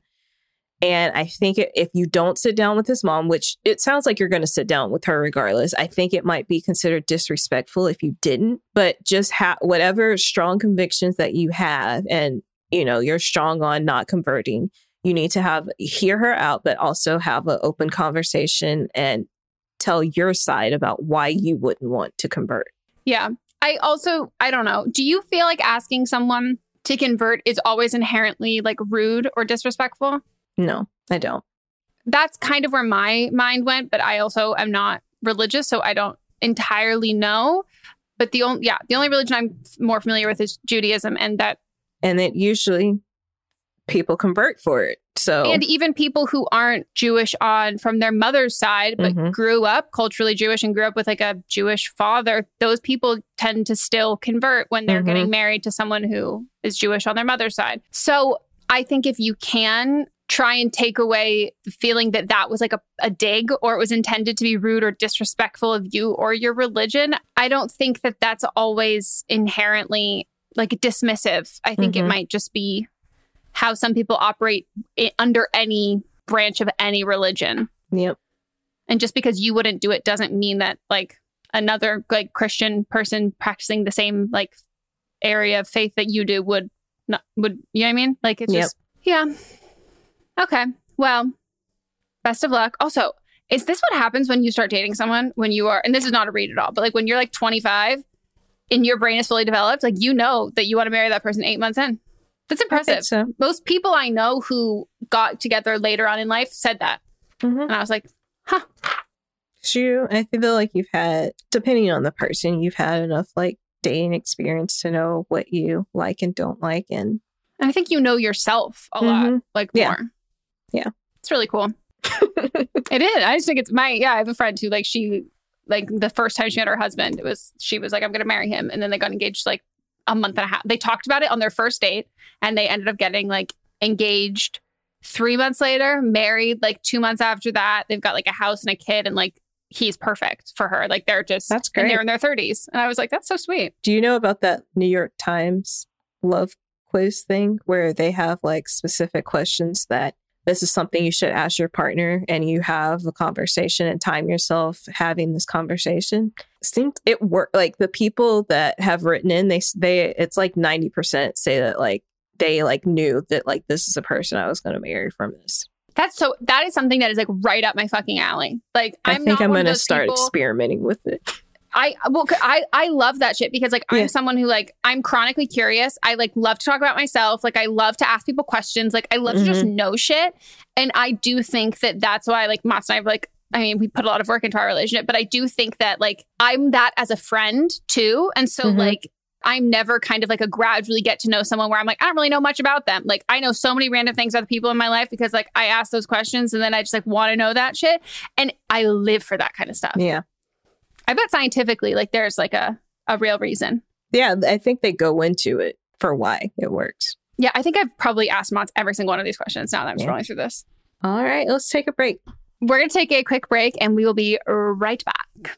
S8: And I think if you don't sit down with his mom, which it sounds like you're going to sit down with her regardless, I think it might be considered disrespectful if you didn't. But just have whatever strong convictions that you have and, you know, you're strong on not converting, you need to have hear her out, but also have an open conversation and tell your side about why you wouldn't want to convert.
S7: Yeah. I also, I don't know. Do you feel like asking someone to convert is always inherently like rude or disrespectful?
S8: No, I don't.
S7: That's kind of where my mind went, but I also am not religious, so I don't entirely know. But the only, yeah, the only religion I'm more familiar with is Judaism, and that,
S8: and it usually people convert for it. So,
S7: and even people who aren't Jewish on from their mother's side, but
S8: Mhm.
S7: grew up culturally Jewish and grew up with like a Jewish father, those people tend to still convert when they're
S8: Mhm.
S7: getting married to someone who is Jewish on their mother's side. So I think if you can try and take away the feeling that that was like a, a dig or it was intended to be rude or disrespectful of you or your religion, I don't think that that's always inherently like dismissive. I think
S8: Mhm.
S7: it might just be how some people operate I- under any branch of any religion.
S8: Yep.
S7: And just because you wouldn't do it doesn't mean that like another like Christian person practicing the same like area of faith that you do would not would you know what I mean? Like it's
S8: Yep.
S7: just yeah. Okay. Well, best of luck. Also, is this what happens when you start dating someone when you are, and this is not a read at all, but like when you're like twenty-five and your brain is fully developed, like you know that you want to marry that person eight months in. That's
S8: I think
S7: impressive.
S8: so.
S7: Most people I know who got together later on in life said that.
S8: Mhm.
S7: And I was like, huh.
S8: You, I feel like you've had, depending on the person, you've had enough like dating experience to know what you like and don't like. And
S7: And I think you know yourself a lot,
S8: Mhm.
S7: like
S8: Yeah.
S7: more.
S8: Yeah.
S7: It's really cool. It is. I just think it's my, yeah, I have a friend who like, she, like the first time she met her husband, it was, she was like, I'm going to marry him. And then they got engaged like a month and a half. They talked about it on their first date and they ended up getting like engaged three months later, married like two months after that. They've got like a house and a kid and like, he's perfect for her. Like they're just,
S8: That's
S7: and
S8: great.
S7: they're in their thirties. And I was like, that's so sweet.
S8: do you know about that New York Times love quiz thing where they have like specific questions that this is something you should ask your partner, and you have a conversation and time yourself having this conversation? Seems it work. Like the people that have written in, they they it's like ninety percent say that like they like knew that like this is a person I was going to marry from this.
S7: That's so, that is something that is like right up my fucking alley. Like
S8: I
S7: I'm
S8: think
S7: not
S8: I'm
S7: one of
S8: going to
S7: those
S8: start
S7: people-
S8: experimenting with it.
S7: I well, c- I I love that shit because like I'm
S8: Yeah.
S7: someone who like I'm chronically curious. I like love to talk about myself. Like I love to ask people questions. Like I love to just know shit. And I do think that that's why like Moss and I have like I mean we put a lot of work into our relationship. But I do think that like I'm that as a friend too. And so
S8: Mhm.
S7: like I'm never kind of like a gradually get to know someone where I'm like I don't really know much about them. Like I know so many random things about the people in my life because like I ask those questions and then I just like want to know that shit. And I live for that kind of stuff.
S8: Yeah.
S7: I bet scientifically, like there's like a, a real reason.
S8: Yeah, I think they go into it for why it works.
S7: Yeah, I think I've probably asked Mott's every single one of these questions now that I'm
S8: Yeah.
S7: scrolling through this.
S8: All right, let's take a break.
S7: We're going to take a quick break and we will be right back.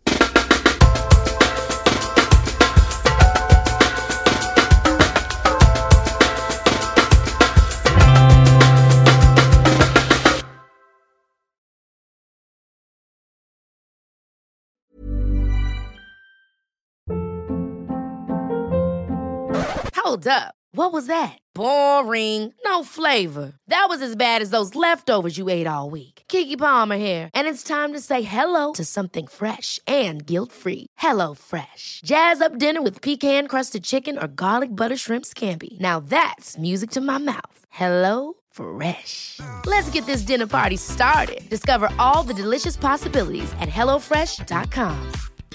S1: Hold up. What was that? Boring. No flavor. That was as bad as those leftovers you ate all week. Keke Palmer here, and it's time to say hello to something fresh and guilt-free. Hello Fresh. Jazz up dinner with pecan-crusted chicken or garlic butter shrimp scampi. Now that's music to my mouth. Hello Fresh. Let's get this dinner party started. Discover all the delicious possibilities at hello fresh dot com.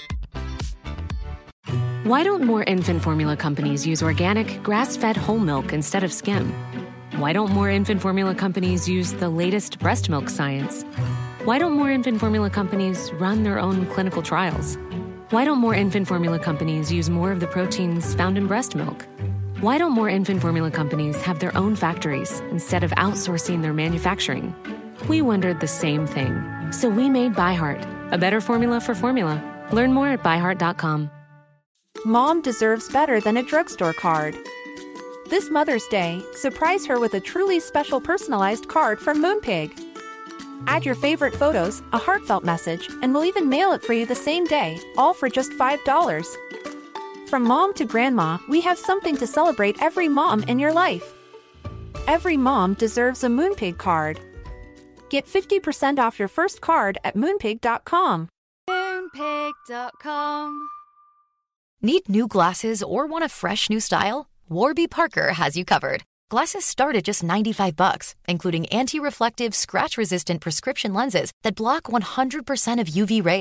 S5: Why don't more infant formula companies use organic, grass-fed whole milk instead of skim? Why don't more infant formula companies use the latest breast milk science? Why don't more infant formula companies run their own clinical trials? Why don't more infant formula companies use more of the proteins found in breast milk? Why don't more infant formula companies have their own factories instead of outsourcing their manufacturing? We wondered the same thing. So we made ByHeart, a better formula for formula. Learn more at by heart dot com.
S13: Mom deserves better than a drugstore card. This Mother's Day, surprise her with a truly special personalized card from Moonpig. Add your favorite photos, a heartfelt message, and we'll even mail it for you the same day, all for just five dollars. From mom to grandma, we have something to celebrate every mom in your life. Every mom deserves a Moonpig card. Get fifty percent off your first card at moonpig dot com.
S14: moonpig dot com. Need new glasses or want a fresh new style? Warby Parker has you covered. Glasses start at just ninety-five bucks, including anti-reflective, scratch-resistant prescription lenses that block one hundred percent of U V rays.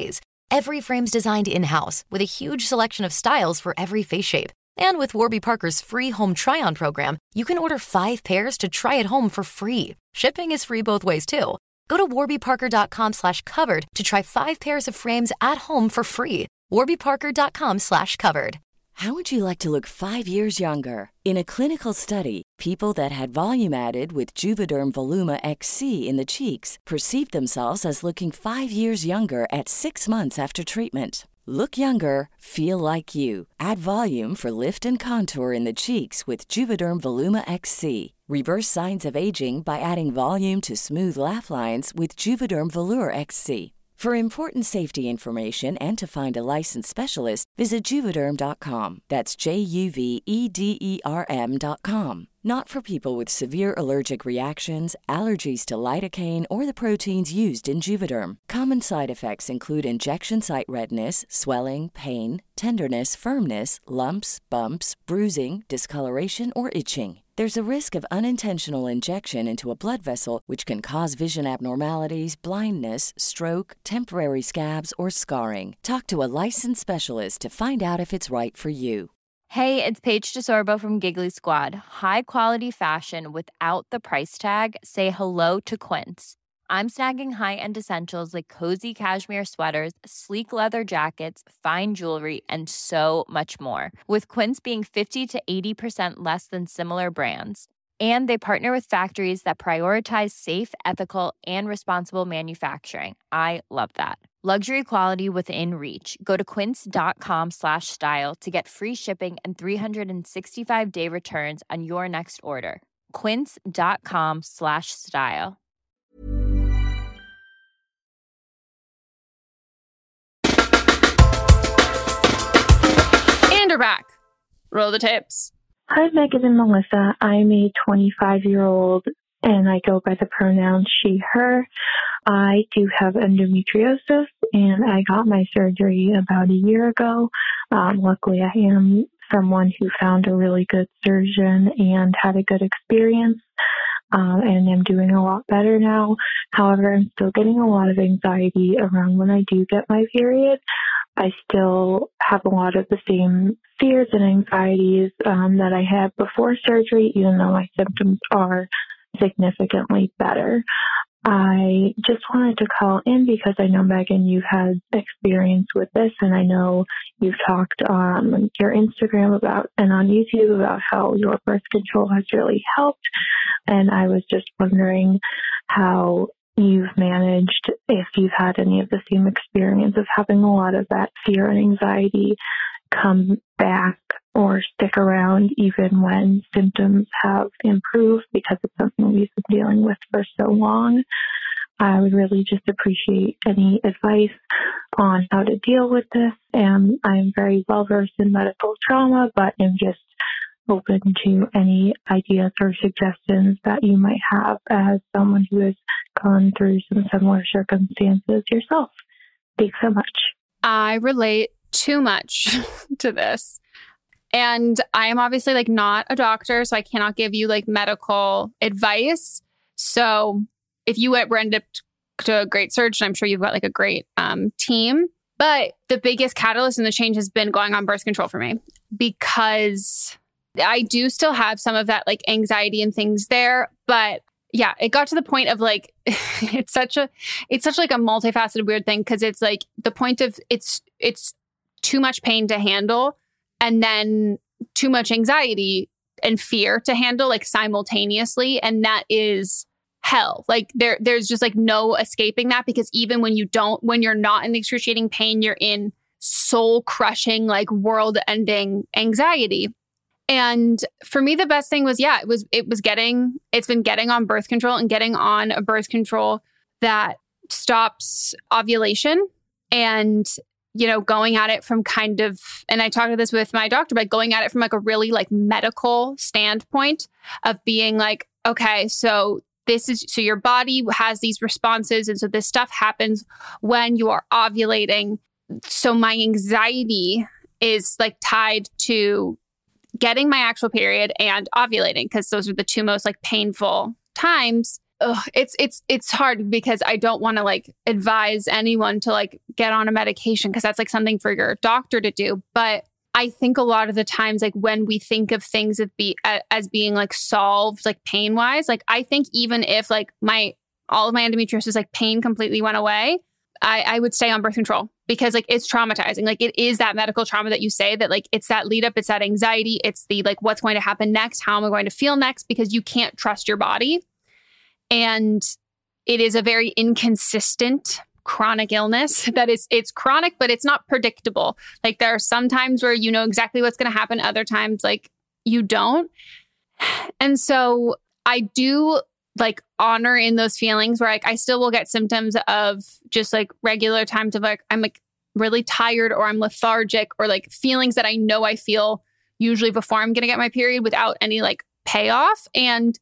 S14: Every frame's designed in-house with a huge selection of styles for every face shape. And with Warby Parker's free home try-on program, you can order five pairs to try at home for free. Shipping is free both ways, too. Go to warbyparker.com slash covered to try five pairs of frames at home for free. warbyparker.com slash covered.
S15: How would you like to look five years younger? In a clinical study, people that had volume added with Juvederm Voluma X C in the cheeks perceived themselves as looking five years younger at six months after treatment. Look younger, feel like you. Add volume for lift and contour in the cheeks with Juvederm Voluma X C. Reverse signs of aging by adding volume to smooth laugh lines with Juvederm Volure X C. For important safety information and to find a licensed specialist, visit Juvederm dot com. That's J U V E D E R M dot com. Not for people with severe allergic reactions, allergies to lidocaine, or the proteins used in Juvederm. Common side effects include injection site redness, swelling, pain, tenderness, firmness, lumps, bumps, bruising, discoloration, or itching. There's a risk of unintentional injection into a blood vessel, which can cause vision abnormalities, blindness, stroke, temporary scabs, or scarring. Talk to a licensed specialist to find out if it's right for you.
S10: Hey, it's Paige DeSorbo from Giggly Squad. High quality fashion without the price tag. Say hello to Quince. I'm snagging high-end essentials like cozy cashmere sweaters, sleek leather jackets, fine jewelry, and so much more. With Quince being fifty to eighty percent less than similar brands. And they partner with factories that prioritize safe, ethical, and responsible manufacturing. I love that. Luxury quality within reach. Go to quince.com slash style to get free shipping and three sixty-five day returns on your next order. Quince.com slash style.
S7: And we're back. Roll the tapes.
S12: Hi, Megan and Melissa. I'm a twenty-five-year-old, and I go by the pronouns she, her. I do have endometriosis, and I got my surgery about a year ago. Um, luckily, I am someone who found a really good surgeon and had a good experience, um, and I'm doing a lot better now. However, I'm still getting a lot of anxiety around when I do get my period. I still have a lot of the same fears and anxieties um, that I had before surgery, even though my symptoms are significantly better. I just wanted to call in because I know, Megan, you've had experience with this, and I know you've talked on your Instagram about and on YouTube about how your birth control has really helped. And I was just wondering how you've managed, if you've had any of the same experience of having a lot of that fear and anxiety come back or stick around even when symptoms have improved, because it's something we've been dealing with for so long. I would really just appreciate any advice on how to deal with this. And I'm very well versed in medical trauma, but am just open to any ideas or suggestions that you might have as someone who has gone through some similar circumstances yourself. Thanks so much.
S7: I relate too much to this. And I am obviously like not a doctor, so I cannot give you like medical advice. So if you went, ended up to a great surgeon, I'm sure you've got like a great um, team. But the biggest catalyst in the change has been going on birth control for me, because I do still have some of that like anxiety and things there. But yeah, it got to the point of like, it's such a, it's such like a multifaceted weird thing. Cause it's like the point of it's, it's too much pain to handle, and then too much anxiety and fear to handle like simultaneously. And that is hell. Like there, there's just like no escaping that, because even when you don't, when you're not in excruciating pain, you're in soul crushing, like world ending anxiety. And for me, the best thing was, yeah, it was, it was getting, it's been getting on birth control and getting on a birth control that stops ovulation, and, you know, going at it from kind of, and I talked to this with my doctor, but going at it from like a really like medical standpoint of being like, okay, so this is, so your body has these responses. And so this stuff happens when you are ovulating. So my anxiety is like tied to getting my actual period and ovulating, because those are the two most like painful times. ugh, it's it's it's hard because I don't want to like advise anyone to like get on a medication because that's like something for your doctor to do. But I think a lot of the times, like when we think of things as be as being like solved, like pain wise, like I think even if like my all of my endometriosis like pain completely went away, I, I would stay on birth control because like it's traumatizing. Like it is that medical trauma that you say that like it's that lead up, it's that anxiety, it's the like what's going to happen next, how am I going to feel next, because you can't trust your body. And it is a very inconsistent chronic illness that is, it's chronic, but it's not predictable. Like there are some times where you know exactly what's going to happen. Other times, like you don't. And so I do like honor in those feelings where like I still will get symptoms of just like regular times of like, I'm like really tired or I'm lethargic or like feelings that I know I feel usually before I'm going to get my period without any like payoff. And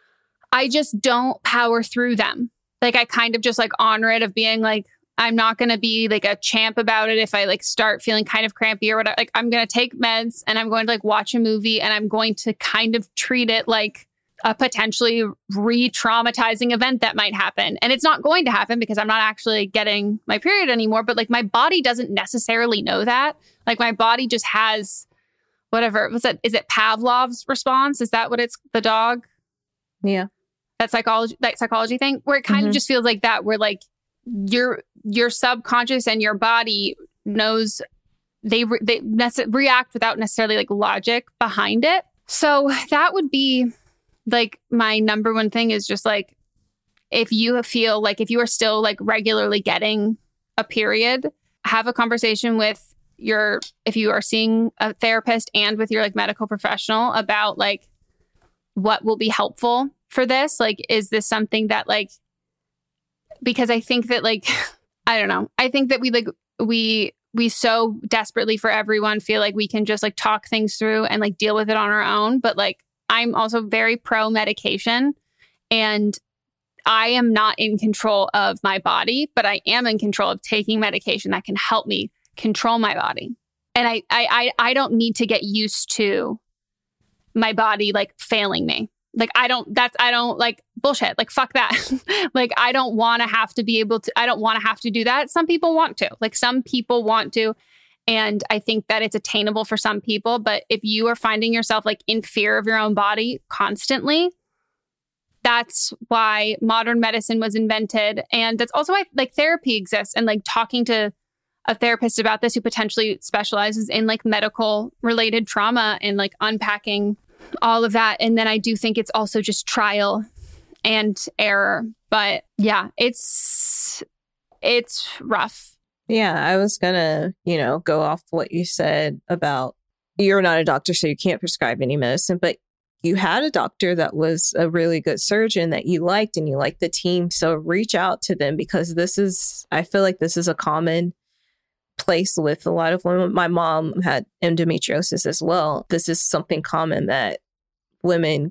S7: I just don't power through them. Like I kind of just like honor it of being like, I'm not going to be like a champ about it if I like start feeling kind of crampy or whatever. Like I'm going to take meds and I'm going to like watch a movie and I'm going to kind of treat it like a potentially re-traumatizing event that might happen. And it's not going to happen because I'm not actually getting my period anymore. But like my body doesn't necessarily know that. Like my body just has whatever. Was that? Is it Pavlov's response? Is that what it's the dog?
S8: Yeah.
S7: That psychology, that psychology thing where it kind mm-hmm. of just feels like that, where like your, your subconscious and your body knows they, re- they nece- react without necessarily like logic behind it. So that would be like my number one thing is just like, if you feel like if you are still like regularly getting a period, have a conversation with your, if you are seeing a therapist and with your like medical professional about like what will be helpful for this. Like, is this something that like, because I think that like, I don't know. I think that we like, we, we so desperately for everyone feel like we can just like talk things through and like deal with it on our own. But like, I'm also very pro medication and I am not in control of my body, but I am in control of taking medication that can help me control my body. And I, I, I, I don't need to get used to my body like failing me. Like, I don't, that's, I don't like bullshit. Like, fuck that. Like, I don't want to have to be able to, I don't want to have to do that. Some people want to, like, some people want to. And I think that it's attainable for some people. But if you are finding yourself like in fear of your own body constantly, that's why modern medicine was invented. And that's also why like therapy exists. And like talking to a therapist about this who potentially specializes in like medical related trauma and like unpacking all of that. And then I do think it's also just trial and error. But yeah, it's it's rough.
S8: Yeah, I was gonna, you know, go off what you said about you're not a doctor, so you can't prescribe any medicine, but you had a doctor that was a really good surgeon that you liked and you liked the team. So reach out to them because this is, I feel like this is a common place with a lot of women. My mom had endometriosis as well. This is something common that women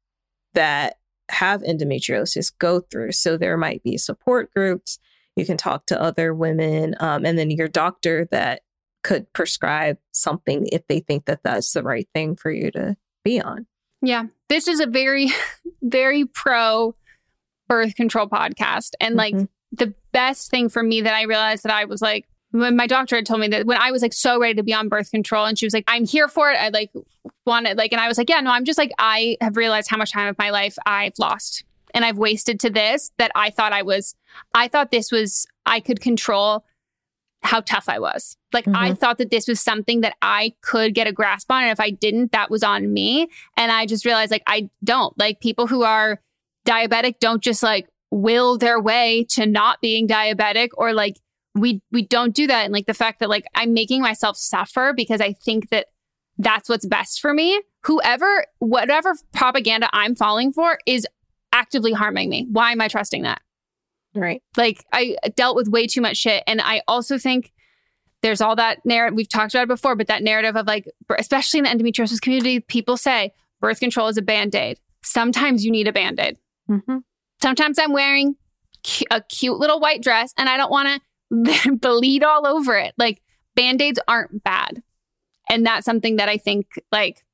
S8: that have endometriosis go through. So there might be support groups. You can talk to other women um, and then your doctor that could prescribe something if they think that that's the right thing for you to be on.
S7: Yeah. This is a very, very pro birth control podcast. And like mm-hmm. the best thing for me that I realized that I was like, when my doctor had told me that when I was like so ready to be on birth control and she was like, I'm here for it. I like want it. Like, and I was like, yeah, no, I'm just like, I have realized how much time of my life I've lost and I've wasted to this, that I thought I was, I thought this was, I could control how tough I was. Like, mm-hmm. I thought that this was something that I could get a grasp on. And if I didn't, that was on me. And I just realized like, I don't like people who are diabetic don't just like will their way to not being diabetic or like, we, we don't do that. And like the fact that like, I'm making myself suffer because I think that that's what's best for me. Whoever, whatever propaganda I'm falling for is actively harming me. Why am I trusting that?
S8: Right.
S7: Like I dealt with way too much shit. And I also think there's all that narrative, we've talked about it before, but that narrative of like, especially in the endometriosis community, people say birth control is a Band-Aid. Sometimes you need a Band-Aid. Mm-hmm. Sometimes I'm wearing cu- a cute little white dress and I don't want to bleed all over it. Like Band-Aids aren't bad. And that's something that I think like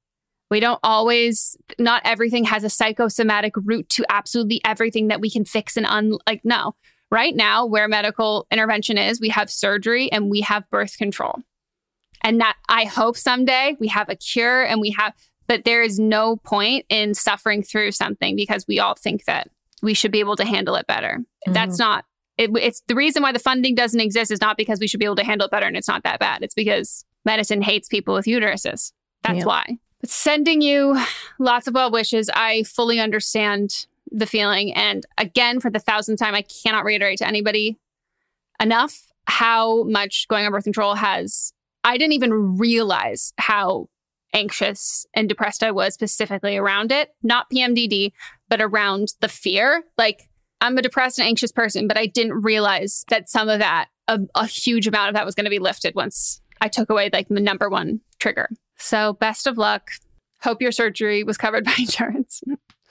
S7: We don't always, not everything has a psychosomatic root to absolutely everything that we can fix and un, like, no. Right now, where medical intervention is, we have surgery and we have birth control. And that I hope someday we have a cure and we have, but there is no point in suffering through something because we all think that we should be able to handle it better. Mm-hmm. That's not, it, it's the reason why the funding doesn't exist is not because we should be able to handle it better and it's not that bad. It's because medicine hates people with uteruses. That's yep. why. But sending you lots of well wishes. I fully understand the feeling. And again, for the thousandth time, I cannot reiterate to anybody enough how much going on birth control has, I didn't even realize how anxious and depressed I was specifically around it. Not P M D D, but around the fear. Like, I'm a depressed and anxious person, but I didn't realize that some of that, a, a huge amount of that was going to be lifted once I took away like the number one trigger. So best of luck. Hope your surgery was covered by insurance.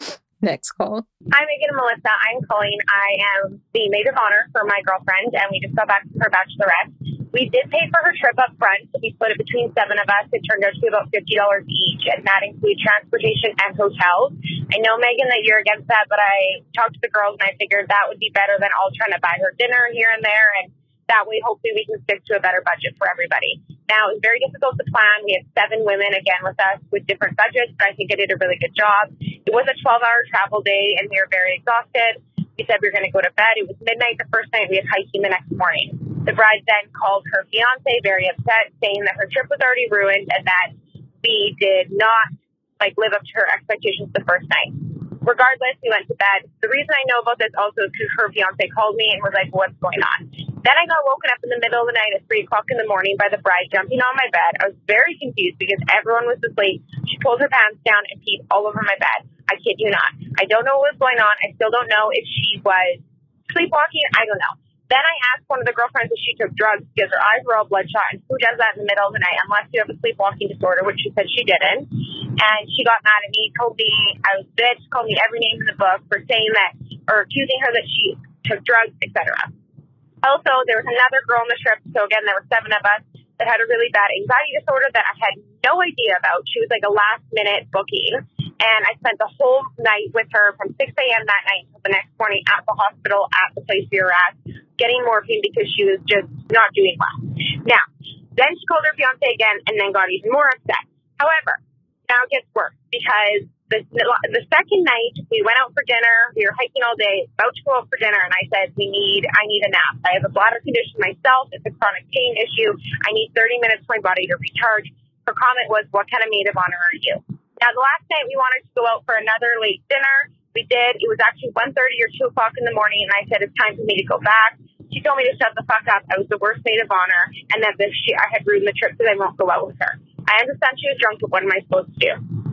S8: Next call.
S16: Hi, Megan and Melissa. I'm Colleen. I am the maid of honor for my girlfriend, and we just got back from her bachelorette. We did pay for her trip up front. We split it between seven of us. It turned out to be about fifty dollars each, and that includes transportation and hotels. I know, Megan, that you're against that, but I talked to the girls, and I figured that would be better than all trying to buy her dinner here and there, and that way, hopefully, we can stick to a better budget for everybody. Now, it's very difficult to plan. We had seven women, again, with us with different budgets, but I think I did a really good job. It was a twelve-hour travel day, and we were very exhausted. We said we were going to go to bed. It was midnight the first night. We had hiking the next morning. The bride then called her fiancé, very upset, saying that her trip was already ruined and that we did not like live up to her expectations the first night. Regardless, we went to bed. The reason I know about this also is because her fiancé called me and was like, what's going on? Then I got woken up in the middle of the night at three o'clock in the morning by the bride jumping on my bed. I was very confused because everyone was asleep. She pulled her pants down and peed all over my bed. I kid you not. I don't know what was going on. I still don't know if she was sleepwalking. I don't know. Then I asked one of the girlfriends if she took drugs because her eyes were all bloodshot. And who does that in the middle of the night unless you have a sleepwalking disorder, which she said she didn't. And she got mad at me, told me I was a bitch, called me every name in the book for saying that, or accusing her that she took drugs, et cetera. Also, there was another girl on the trip. So again, there were seven of us that had a really bad anxiety disorder that I had no idea about. She was like a last minute booking. And I spent the whole night with her from six a.m. that night until the next morning at the hospital at the place we were at, getting morphine because she was just not doing well. Now, then she called her fiance again and then got even more upset. However, now it gets worse because the, the second night we went out for dinner. We were hiking all day, about to go out for dinner, and I said, "We need, I need a nap. I have a bladder condition myself. It's a chronic pain issue. I need thirty minutes for my body to recharge." Her comment was, "What kind of maid of honor are you?" Now, the last night we wanted to go out for another late dinner. We did. It was actually one thirty or two o'clock in the morning, and I said, "It's time for me to go back." She told me to shut the fuck up. I was the worst maid of honor, and that this she, I had ruined the trip because I won't go out with her. I understand she was drunk, but what am I supposed to do?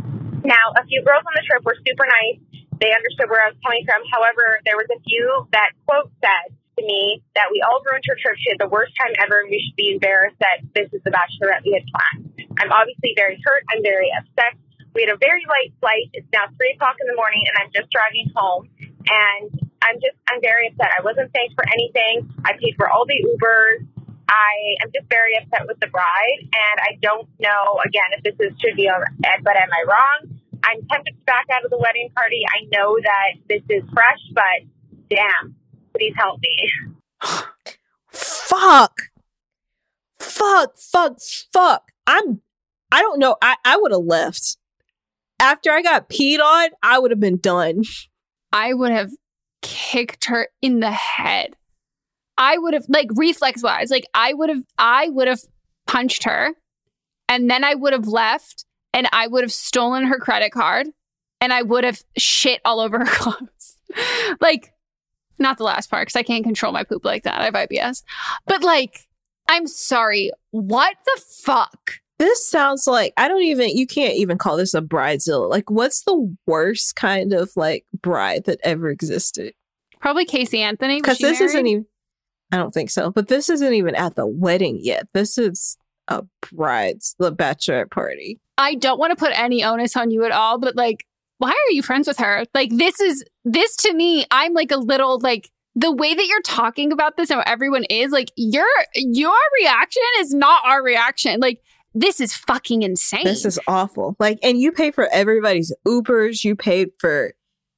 S16: Now, a few girls on the trip were super nice. They understood where I was coming from. However, there was a few that, quote, said to me that we all ruined her trip. She had the worst time ever, and we should be embarrassed that this is the bachelorette we had planned. I'm obviously very hurt. I'm very upset. We had a very light flight. It's now three o'clock in the morning, and I'm just driving home. And I'm just, I'm very upset. I wasn't thanked for anything. I paid for all the Ubers. I am just very upset with the bride, and I don't know, again, if this is should be, but am I wrong? I'm tempted to back out of the wedding party. I know that this is fresh, but damn, please help me.
S8: Fuck. Fuck, fuck, fuck. I'm, I don't know. I, I would have left. After I got peed on, I would have been done.
S7: I would have kicked her in the head. I would have, like, reflex wise, like I would have, I would have punched her, and then I would have left, and I would have stolen her credit card, and I would have shit all over her clothes. Like, not the last part, because I can't control my poop like that. I have I B S. But like, I'm sorry. What the fuck?
S8: This sounds like, I don't even, you can't even call this a bridezilla. Like, what's the worst kind of like bride that ever existed?
S7: Probably Casey Anthony.
S8: Because this married? isn't even, I don't think so. But this isn't even at the wedding yet. This is a bride's, the bachelorette party.
S7: I don't want to put any onus on you at all, but like, why are you friends with her? Like, this is, this to me, I'm like a little like, the way that you're talking about this and how everyone is, like, your, your reaction is not our reaction. Like, this is fucking insane.
S8: This is awful. Like, and you pay for everybody's Ubers. You paid for,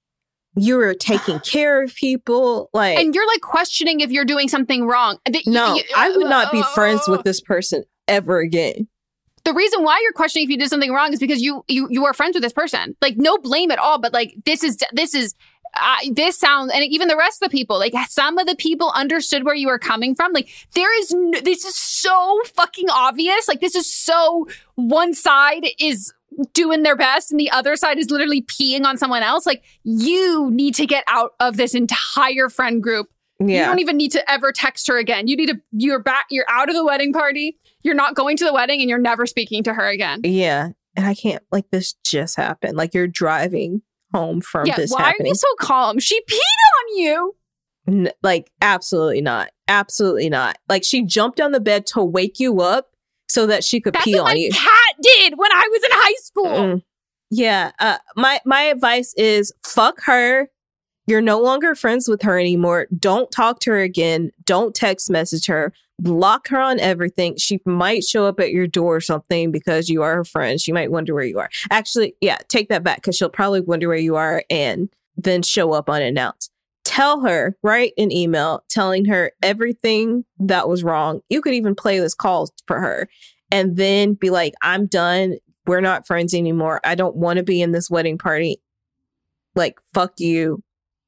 S8: you were taking care of people. Like,
S7: and you're like questioning if you're doing something wrong.
S8: No, you, I would not be friends with this person ever again.
S7: The reason why you're questioning if you did something wrong is because you you you are friends with this person. Like, no blame at all, but like this is this is uh, this sounds, and even the rest of the people, like some of the people understood where you were coming from. Like, there is no, this is so fucking obvious. Like, this is so, one side is doing their best and the other side is literally peeing on someone else. Like, you need to get out of this entire friend group. Yeah. You don't even need to ever text her again. You need to, you're back, you're out of the wedding party. You're not going to the wedding and you're never speaking to her again.
S8: Yeah. And I can't, like, this just happened. Like, you're driving home from
S7: yeah,
S8: this
S7: why
S8: happening.
S7: Are you so calm? She peed on you.
S8: N- like, absolutely not. Absolutely not. Like, she jumped on the bed to wake you up so that she could
S7: That's
S8: pee
S7: what
S8: on
S7: my
S8: you.
S7: cat did when I was in high school.
S8: Mm. Yeah. Uh, my, my advice is fuck her. You're no longer friends with her anymore. Don't talk to her again. Don't text message her. Block her on everything. She might show up at your door or something because you are her friend. She might wonder where you are. Actually, yeah, take that back because she'll probably wonder where you are and then show up unannounced. Tell her, write an email telling her everything that was wrong. You could even play this call for her and then be like, I'm done. We're not friends anymore. I don't want to be in this wedding party. Like, fuck you.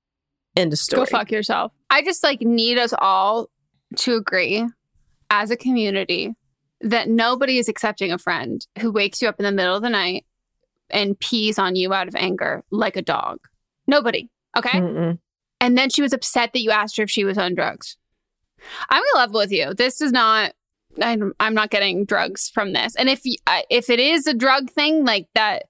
S8: End of story.
S7: Go fuck yourself. I just like need us all to agree as a community that nobody is accepting a friend who wakes you up in the middle of the night and pees on you out of anger like a dog. Nobody. Okay.
S8: Mm-mm.
S7: And then she was upset that you asked her if she was on drugs. I'm gonna level with you. This is not. I'm, I'm not getting drugs from this. And if if it is a drug thing like that,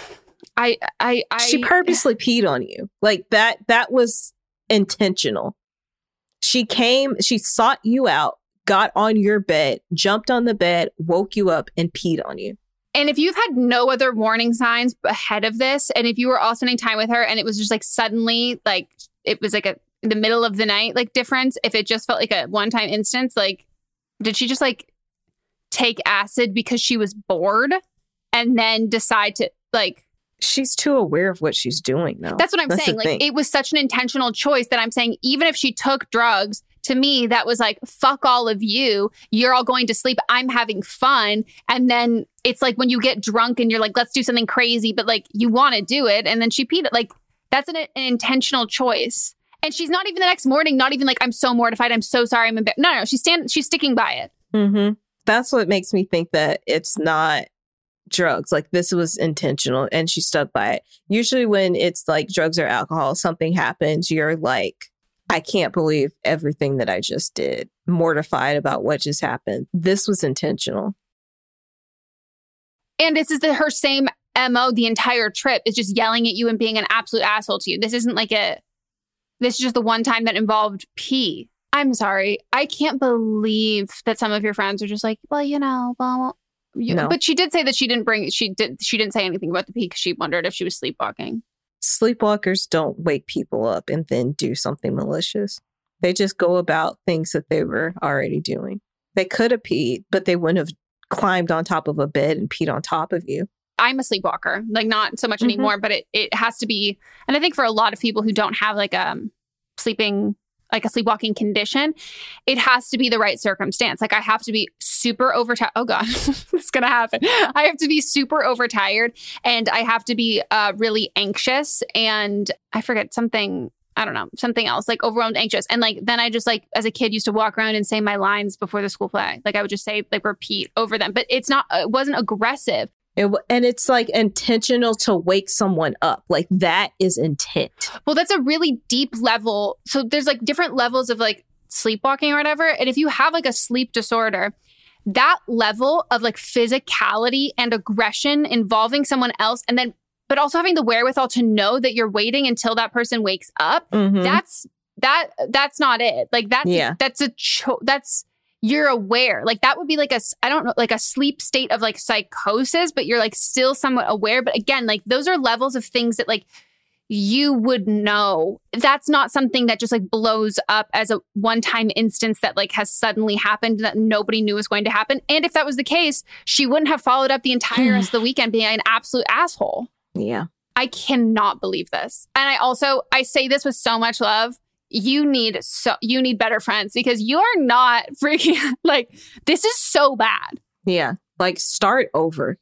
S7: I I I
S8: she purposely peed on you like that. That was intentional. She came. She sought you out. Got on your bed. Jumped on the bed. Woke you up and peed on you.
S7: And if you've had no other warning signs ahead of this, and if you were all spending time with her and it was just like suddenly like it was like a in the middle of the night like difference, if it just felt like a one-time instance, like did she just like take acid because she was bored and then decide to like
S8: she's too aware of what she's doing though.
S7: That's what I'm
S8: That's
S7: saying. Like
S8: thing.
S7: It was such an intentional choice that I'm saying even if she took drugs, to me, that was like, fuck all of you. You're all going to sleep. I'm having fun. And then it's like when you get drunk and you're like, let's do something crazy, but like you want to do it. And then she peed it. Like that's an, an intentional choice. And she's not even the next morning, not even like, I'm so mortified. I'm so sorry. I'm embarrassed. No, no, she's stand. She's sticking by it.
S8: Mm-hmm. That's what makes me think that it's not drugs. Like this was intentional and she stuck by it. Usually when it's like drugs or alcohol, something happens. You're like, I can't believe everything that I just did. Mortified about what just happened. This was intentional.
S7: And this is the, her same M O the entire trip is just yelling at you and being an absolute asshole to you. This isn't like a, this is just the one time that involved pee. I'm sorry. I can't believe that some of your friends are just like, well, you know, well, you,
S8: no.
S7: But she did say that she didn't bring, she did, she didn't say anything about the pee because she wondered if she was sleepwalking.
S8: Sleepwalkers don't wake people up and then do something malicious. They just go about things that they were already doing. They could have peed, but they wouldn't have climbed on top of a bed and peed on top of you.
S7: I'm a sleepwalker, like not so much
S8: Mm-hmm.
S7: anymore, but it, it has to be. And I think for a lot of people who don't have like a um, sleeping, like a sleepwalking condition, it has to be the right circumstance. Like I have to be super overtired. Oh God, it's going to happen. I have to be super overtired and I have to be uh, really anxious. And I forget something, I don't know, something else, like overwhelmed, anxious. And like, then I just like, as a kid used to walk around and say my lines before the school play. Like I would just say, like repeat over them, but it's not, it wasn't aggressive.
S8: It, and it's like intentional to wake someone up. Like that is intent.
S7: Well, that's a really deep level. So there's like different levels of like sleepwalking or whatever. And if you have like a sleep disorder, that level of like physicality and aggression involving someone else, and then, but also having the wherewithal to know that you're waiting until that person wakes up.
S8: Mm-hmm.
S7: That's, that, that's not it. Like that's,
S8: yeah.
S7: that's a, cho- that's, you're aware. Like that would be like a, I don't know, like a sleep state of like psychosis, but you're like still somewhat aware. But again, like those are levels of things that like you would know. That's not something that just like blows up as a one-time instance that like has suddenly happened that nobody knew was going to happen. And if that was the case, she wouldn't have followed up the entire rest of the weekend being an absolute asshole.
S8: Yeah.
S7: I cannot believe this. And I also, I say this with so much love. You need so you need better friends because you are not freaking like, this is so bad.
S8: Yeah. Like start over.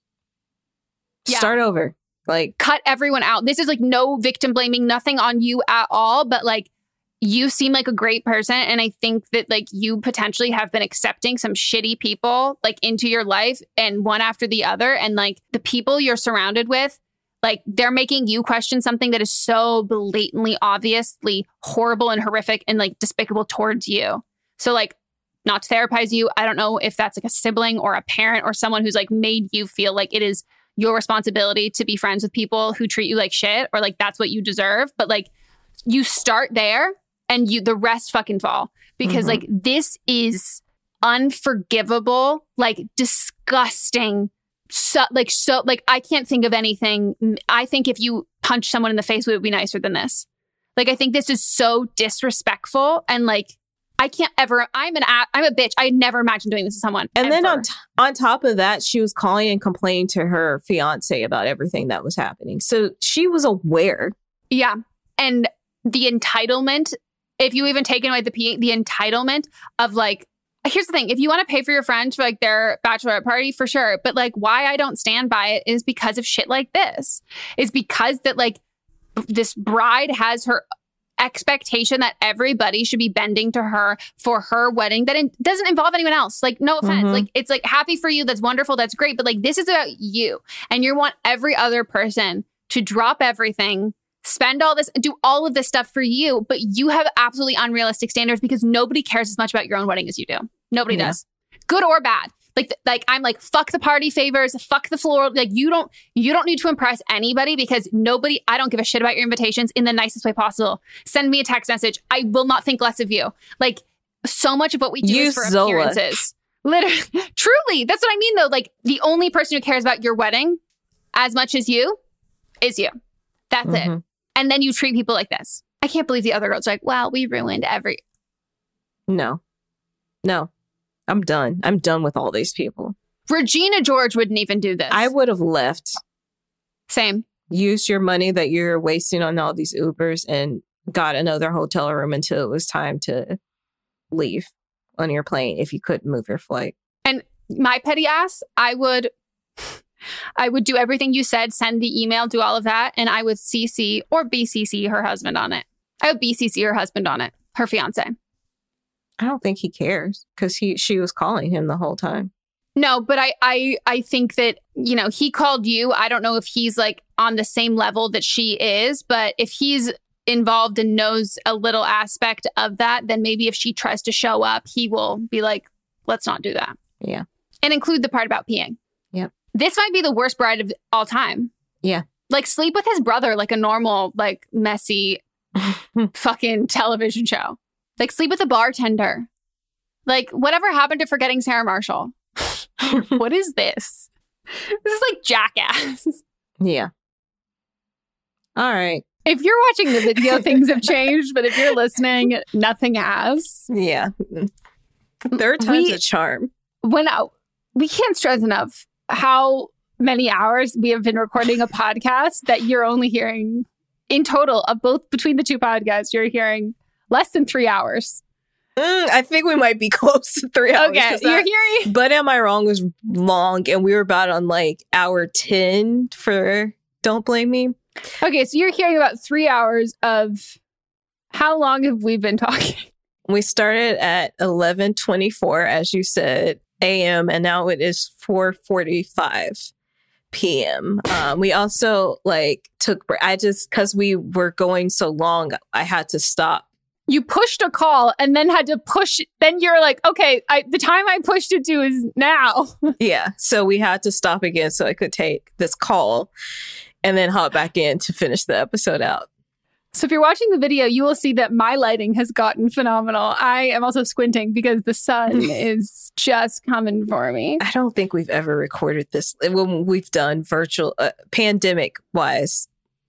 S7: Yeah.
S8: Start over. Like
S7: cut everyone out. This is like no victim blaming, nothing on you at all. But like you seem like a great person. And I think that like you potentially have been accepting some shitty people like into your life and one after the other. And like the people you're surrounded with, like they're making you question something that is so blatantly, obviously horrible and horrific and like despicable towards you. So like not to therapize you. I don't know if that's like a sibling or a parent or someone who's like made you feel like it is your responsibility to be friends with people who treat you like shit or like that's what you deserve. But like you start there and you the rest fucking fall because mm-hmm. like this is unforgivable, like disgusting. So like so like I can't think of anything. I think if you punch someone in the face, it would be nicer than this. Like I think this is so disrespectful and like I can't ever. I'm an. I'm a bitch. I never imagined doing this to someone.
S8: And
S7: ever.
S8: then on t- on top of that, she was calling and complaining to her fiance about everything that was happening. So she was aware.
S7: Yeah, and the entitlement. If you even take away the P, the entitlement of like, here's the thing: if you want to pay for your friend for like their bachelorette party, for sure. But like, why I don't stand by it is because of shit like this. Is because that like this bride has her expectation that everybody should be bending to her for her wedding that it doesn't involve anyone else. Like, no offense. Mm-hmm. Like, it's like happy for you. That's wonderful. That's great. But like, this is about you. And you want every other person to drop everything, spend all this, do all of this stuff for you. But you have absolutely unrealistic standards because nobody cares as much about your own wedding as you do. Nobody yeah. does. Good or bad. Like, like I'm like, fuck the party favors, fuck the floral. Like you don't, you don't need to impress anybody because nobody, I don't give a shit about your invitations in the nicest way possible. Send me a text message. I will not think less of you. Like so much of what we do
S8: Use
S7: is for
S8: Zola.
S7: appearances. Literally, truly. That's what I mean though. Like the only person who cares about your wedding as much as you is you. That's mm-hmm. it. And then you treat people like this. I can't believe the other girls are like, wow, we ruined every.
S8: No, no. I'm done. I'm done with all these people.
S7: Regina George wouldn't even do this.
S8: I would have left.
S7: Same.
S8: Use your money that you're wasting on all these Ubers and got another hotel room until it was time to leave on your plane if you couldn't move your flight.
S7: And my petty ass, I would I would do everything you said, send the email, do all of that, and I would C C or B C C her husband on it. I would B C C her husband on it, her fiance.
S8: I don't think he cares because he she was calling him the whole time.
S7: No, but I, I I think that, you know, he called you. I don't know if he's like on the same level that she is, but if he's involved and knows a little aspect of that, then maybe if she tries to show up, he will be like, let's not do that.
S8: Yeah.
S7: And include the part about peeing.
S8: Yep.
S7: This might be the worst bride of all time.
S8: Yeah.
S7: Like sleep with his brother like a normal, like messy fucking television show. Like sleep with a bartender. Like whatever happened to forgetting Sarah Marshall? What is this? This is like Jackass.
S8: Yeah. All right.
S7: If you're watching the video, things have changed. But if you're listening, nothing has.
S8: Yeah. Third time's a charm.
S7: When I, we can't stress enough how many hours we have been recording a podcast that you're only hearing in total of both between the two podcasts. You're hearing less than three hours.
S8: Mm, I think we might be close to three hours.
S7: Okay, you're
S8: that,
S7: hearing.
S8: But Am I Wrong was long, and we were about on like hour ten for Don't Blame Me.
S7: Okay, so you're hearing about three hours of how long have we been talking?
S8: We started at eleven twenty-four, as you said, a m, and now it is four forty-five p m. Um, we also like took. I just because we were going so long, I had to stop.
S7: You pushed a call and then had to push. Then you're like, okay, I, the time I pushed it to is now.
S8: Yeah. So we had to stop again so I could take this call and then hop back in to finish the episode out.
S7: So if you're watching the video, you will see that my lighting has gotten phenomenal. I am also squinting because the sun is just coming for me.
S8: I don't think we've ever recorded this when we've done virtual uh, pandemic wise.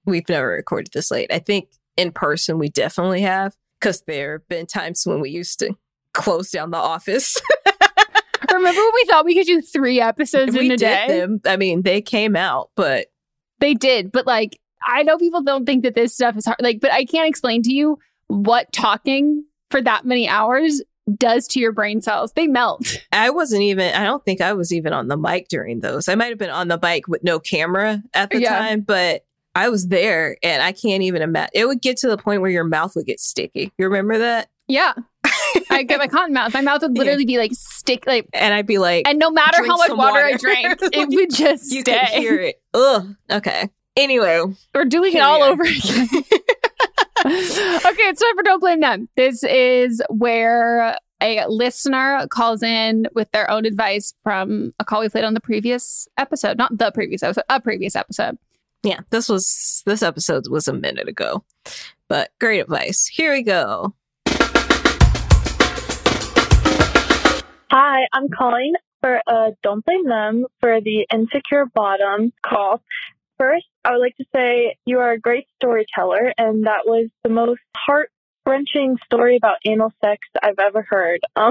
S8: we've never recorded this late. I think in person we definitely have, because there have been times when we used to close down the office.
S7: Remember when we thought we could do three episodes
S8: we
S7: in a
S8: did
S7: day?
S8: Them. I mean, they came out, but
S7: they did. But like, I know people don't think that this stuff is hard. Like, but I can't explain to you what talking for that many hours does to your brain cells. They melt.
S8: I wasn't even, I don't think I was even on the mic during those. I might have been on the mic with no camera at the
S7: Yeah.
S8: time, but I was there and I can't even imagine. It would get to the point where your mouth would get sticky. You remember that?
S7: Yeah. I get my cotton mouth. My mouth would literally
S8: Yeah.
S7: be like stick, like,
S8: And I'd be like,
S7: and no matter
S8: drink
S7: how much
S8: some
S7: water, I
S8: water.
S7: drank, it would just
S8: you
S7: stay.
S8: could hear it. Ugh. Okay. Anyway,
S7: We're doing it
S8: Here
S7: all
S8: we are.
S7: over again. Okay, it's time for Don't Blame Them. This is where a listener calls in with their own advice from a call we played on the previous episode. Not the previous episode, a previous episode.
S8: yeah, this was, this episode was a minute ago, but great advice. Here we go.
S17: Hi, I'm calling for uh, Don't Blame Them for the Insecure Bottom call. First, I would like to say you are a great storyteller, and that was the most heart-wrenching story about anal sex I've ever heard. Um,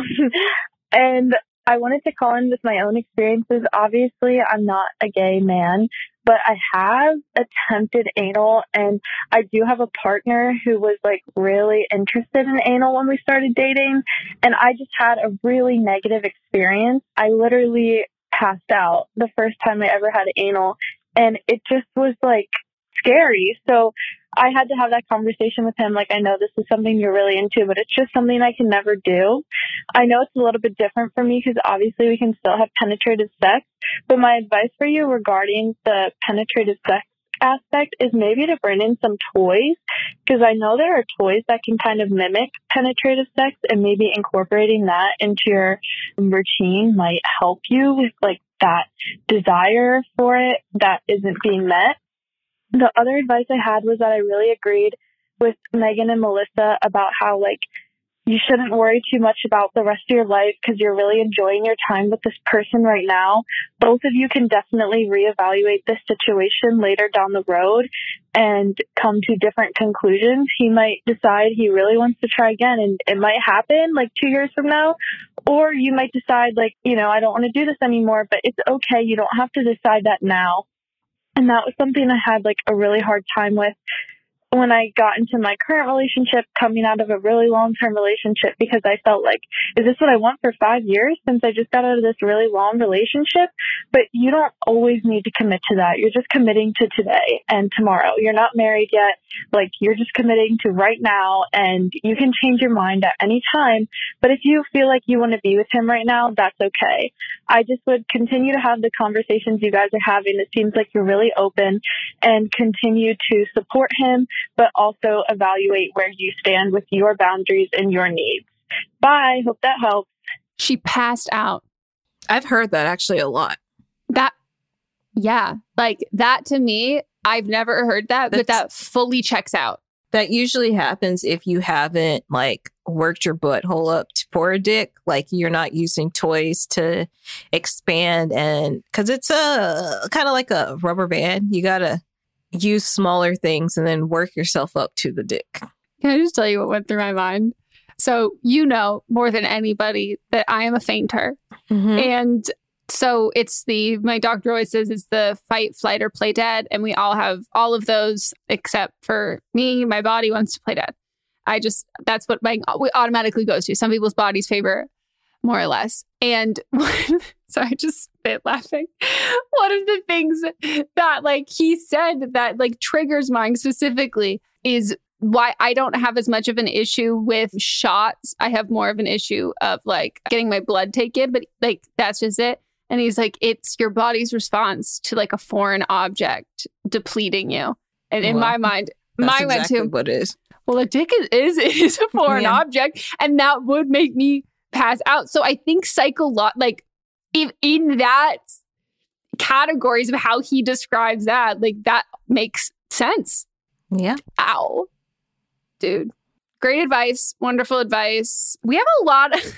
S17: and I wanted to call in with my own experiences. Obviously, I'm not a gay man, but I have attempted anal, and I do have a partner who was like really interested in anal when we started dating, and I just had a really negative experience. I literally passed out the first time I ever had anal, and it just was like scary. So I had to have that conversation with him. Like, I know this is something you're really into, but it's just something I can never do. I know it's a little bit different for me because obviously we can still have penetrative sex, but my advice for you regarding the penetrative sex aspect is maybe to bring in some toys, because I know there are toys that can kind of mimic penetrative sex, and maybe incorporating that into your routine might help you with like that desire for it that isn't being met. The other advice I had was that I really agreed with Megan and Melissa about how, like, you shouldn't worry too much about the rest of your life because you're really enjoying your time with this person right now. Both of you can definitely reevaluate this situation later down the road and come to different conclusions. He might decide he really wants to try again, and it might happen like two years from now. Or you might decide, like, you know, I don't want to do this anymore, but it's okay. You don't have to decide that now. And that was something I had like a really hard time with when I got into my current relationship, coming out of a really long-term relationship, because I felt like, is this what I want for five years since I just got out of this really long relationship? But you don't always need to commit to that. You're just committing to today and tomorrow. You're not married yet. Like, you're just committing to right now, and you can change your mind at any time. But if you feel like you want to be with him right now, that's okay. I just would continue to have the conversations you guys are having. It seems like you're really open, and continue to support him, but also evaluate where you stand with your boundaries and your needs. Bye. Hope that helps.
S7: She passed out.
S8: I've heard that actually a lot.
S7: That, yeah, like that to me, I've never heard that, but that fully checks out.
S8: That usually happens if you haven't like worked your butthole up t- for a dick. Like, you're not using toys to expand, and because it's a kind of like a rubber band, you gotta use smaller things and then work yourself up to the dick.
S7: Can I just tell you what went through my mind? So, you know more than anybody that I am a fainter.
S8: Mm-hmm.
S7: And so it's the, my doctor always says it's the fight, flight, or play dead. And we all have all of those except for me. My body wants to play dead. I just, that's what my we automatically goes to. Some people's bodies favor more or less. And so I just spit laughing. One of the things that like he said that like triggers mine specifically is why I don't have as much of an issue with shots. I have more of an issue of like getting my blood taken, but like that's just it. And he's like, it's your body's response to like a foreign object depleting you. And in
S8: Well,
S7: my mind,
S8: That's
S7: mine
S8: exactly
S7: went to,
S8: what it is.
S7: well, a dick is, is, is a foreign
S8: Yeah.
S7: object, and that would make me pass out. So I think psycholo- like in, in that categories of how he describes that, like that makes sense.
S8: Yeah.
S7: Ow. Dude. Great advice. Wonderful advice. We have a lot of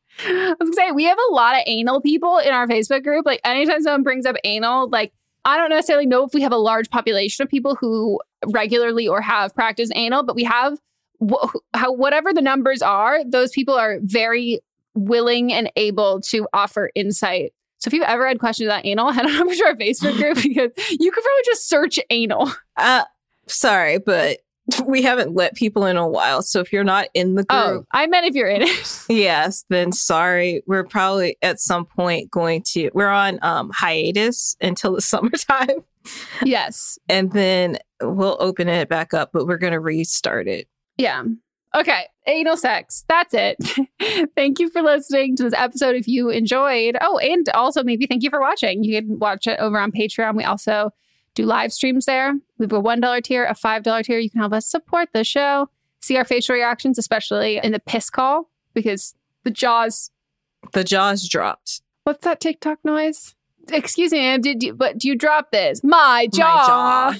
S7: I was gonna say, we have a lot of anal people in our Facebook group. Like, anytime someone brings up anal, like, I don't necessarily know if we have a large population of people who regularly or have practiced anal, but we have wh- how whatever the numbers are, those people are very willing and able to offer insight. So if you've ever had questions about anal, head on over to our Facebook group because you could probably just search anal.
S8: Uh, sorry, but we haven't let people in a while. So if you're not in the group.
S7: Oh, I meant if you're in it.
S8: Yes, then sorry. We're probably at some point going to, we're on um, hiatus until the summertime.
S7: Yes.
S8: And then we'll open it back up, but we're going to restart it.
S7: Yeah. Okay. Anal sex. That's it. Thank you for listening to this episode. If you enjoyed. Oh, and also maybe thank you for watching. You can watch it over on Patreon. We also do live streams there. We have a one dollar tier, a five dollar tier. You can help us support the show. See our facial reactions, especially in the piss call, because the jaws.
S8: The jaws dropped.
S7: What's that TikTok noise? Excuse me, did you, but do you drop this? My jaw. My jaw.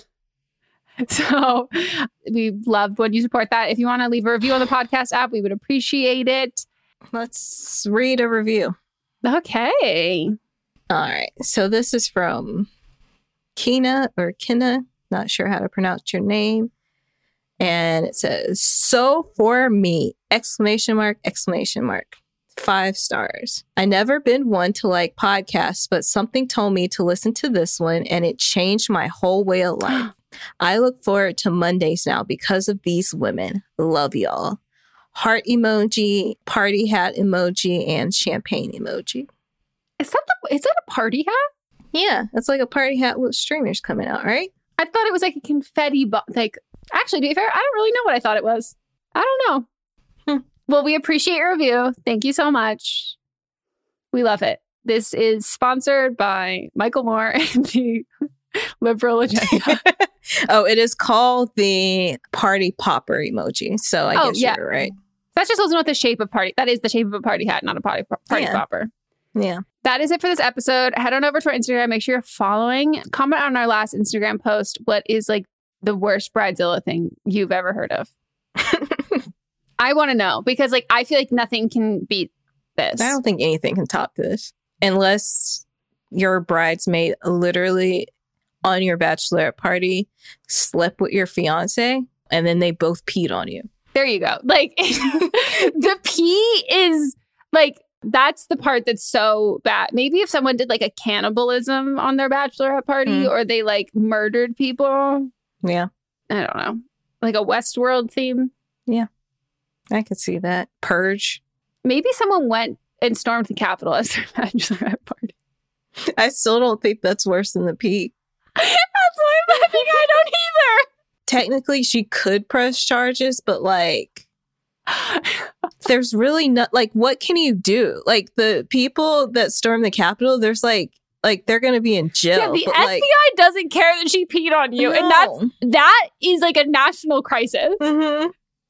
S7: So we love when you support that. If you want to leave a review on the podcast app, we would appreciate it.
S8: Let's read a review.
S7: Okay.
S8: All right. So this is from Kina or Kina. Not sure how to pronounce your name. And it says, so for me, exclamation mark, exclamation mark. Five stars. I never been one to like podcasts, but something told me to listen to this one and it changed my whole way of life. I look forward to Mondays now because of these women. Love y'all. Heart emoji, party hat emoji, and champagne emoji.
S7: Is that the, is that a party hat?
S8: Yeah, it's like a party hat with streamers coming out, right?
S7: I thought it was like a confetti, bo- like, actually, to be fair, I don't really know what I thought it was. I don't know. Hmm. Well, we appreciate your review. Thank you so much. We love it. This is sponsored by Michael Moore and the Liberal Agenda.
S8: Oh, it is called the party popper emoji. So I
S7: oh,
S8: guess
S7: yeah.
S8: you're right.
S7: That's just also not the shape of party. That is the shape of a party hat, not a party party
S8: yeah.
S7: popper.
S8: Yeah.
S7: That is it for this episode. Head on over to our Instagram. Make sure you're following. Comment on our last Instagram post what is like the worst Bridezilla thing you've ever heard of. I want to know because like I feel like nothing can beat this.
S8: I don't think anything can top this unless your bridesmaid literally on your bachelorette party slept with your fiance and then they both peed on you.
S7: There you go. Like the pee is like, that's the part that's so bad. Maybe if someone did like a cannibalism on their bachelorette party mm. or they like murdered people.
S8: Yeah.
S7: I don't know. Like a Westworld theme.
S8: Yeah. I could see that. Purge.
S7: Maybe someone went and stormed the Capitol as their bachelorette party.
S8: I still don't think that's worse than the pee.
S7: That's why I'm laughing. I don't either.
S8: Technically, she could press charges, but like, there's really not, like, what can you do? Like, the people that stormed the Capitol, there's like, like they're going to be in jail.
S7: Yeah, the
S8: but,
S7: F B I
S8: like,
S7: doesn't care that she peed on you.
S8: No.
S7: And that's, that is like a national crisis.
S8: Mm-hmm.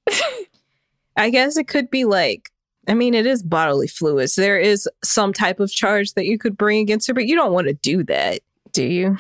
S8: I guess it could be like, I mean, it is bodily fluids. There is some type of charge that you could bring against her, but you don't want to do that, do you?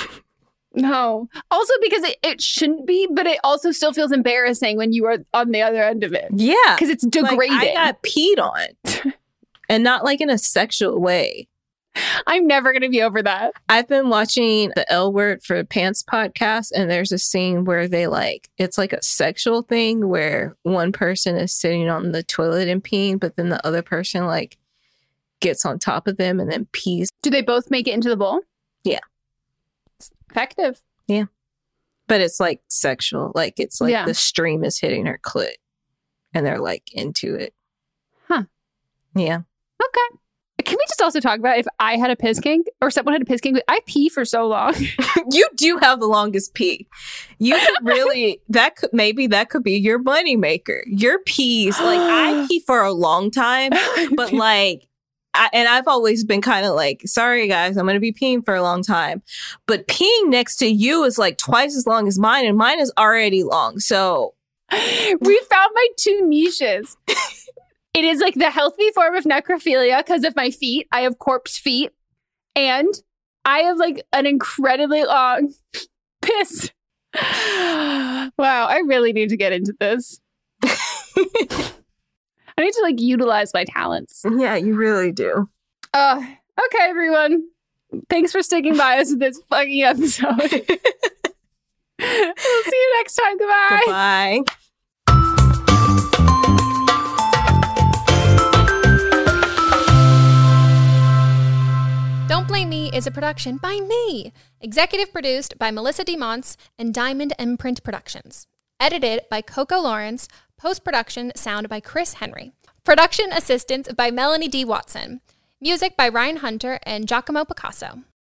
S7: No. Also because it, it shouldn't be, but it also still feels embarrassing when you are on the other end of it.
S8: Yeah.
S7: Because it's degrading.
S8: Like, I got peed on. And not like in a sexual way.
S7: I'm never going to be over that.
S8: I've been watching the L Word for Pants podcast, and there's a scene where they like, it's like a sexual thing where one person is sitting on the toilet and peeing, but then the other person like gets on top of them and then pees.
S7: Do they both make it into the bowl?
S8: Yeah.
S7: It's effective.
S8: Yeah. But it's like sexual. Like it's like
S7: Yeah.
S8: the stream is hitting her clit and they're like into it.
S7: Huh.
S8: Yeah.
S7: Okay. Can we just also talk about if I had a piss kink or someone had a piss kink? I pee for so long.
S8: You do have the longest pee. You could really, that could, maybe that could be your money maker. Your pees, like I pee for a long time, but like, I, and I've always been kind of like, sorry guys, I'm going to be peeing for a long time. But peeing next to you is like twice as long as mine, and mine is already long. So
S7: we found my two niches. It is like the healthy form of necrophilia because of my feet. I have corpse feet. And I have like an incredibly long piss. Wow, I really need to get into this. I need to like utilize my talents.
S8: Yeah, you really do.
S7: Uh, okay, everyone. Thanks for sticking by us with this fucking episode. We'll see you next time. Goodbye.
S8: Goodbye.
S18: Don't Blame Me is a production by me. Executive produced by Melissa DeMonts and Diamond Imprint Productions. Edited by Coco Lawrence. Post-production sound by Chris Henry. Production assistance by Melanie D. Watson. Music by Ryan Hunter and Giacomo Picasso.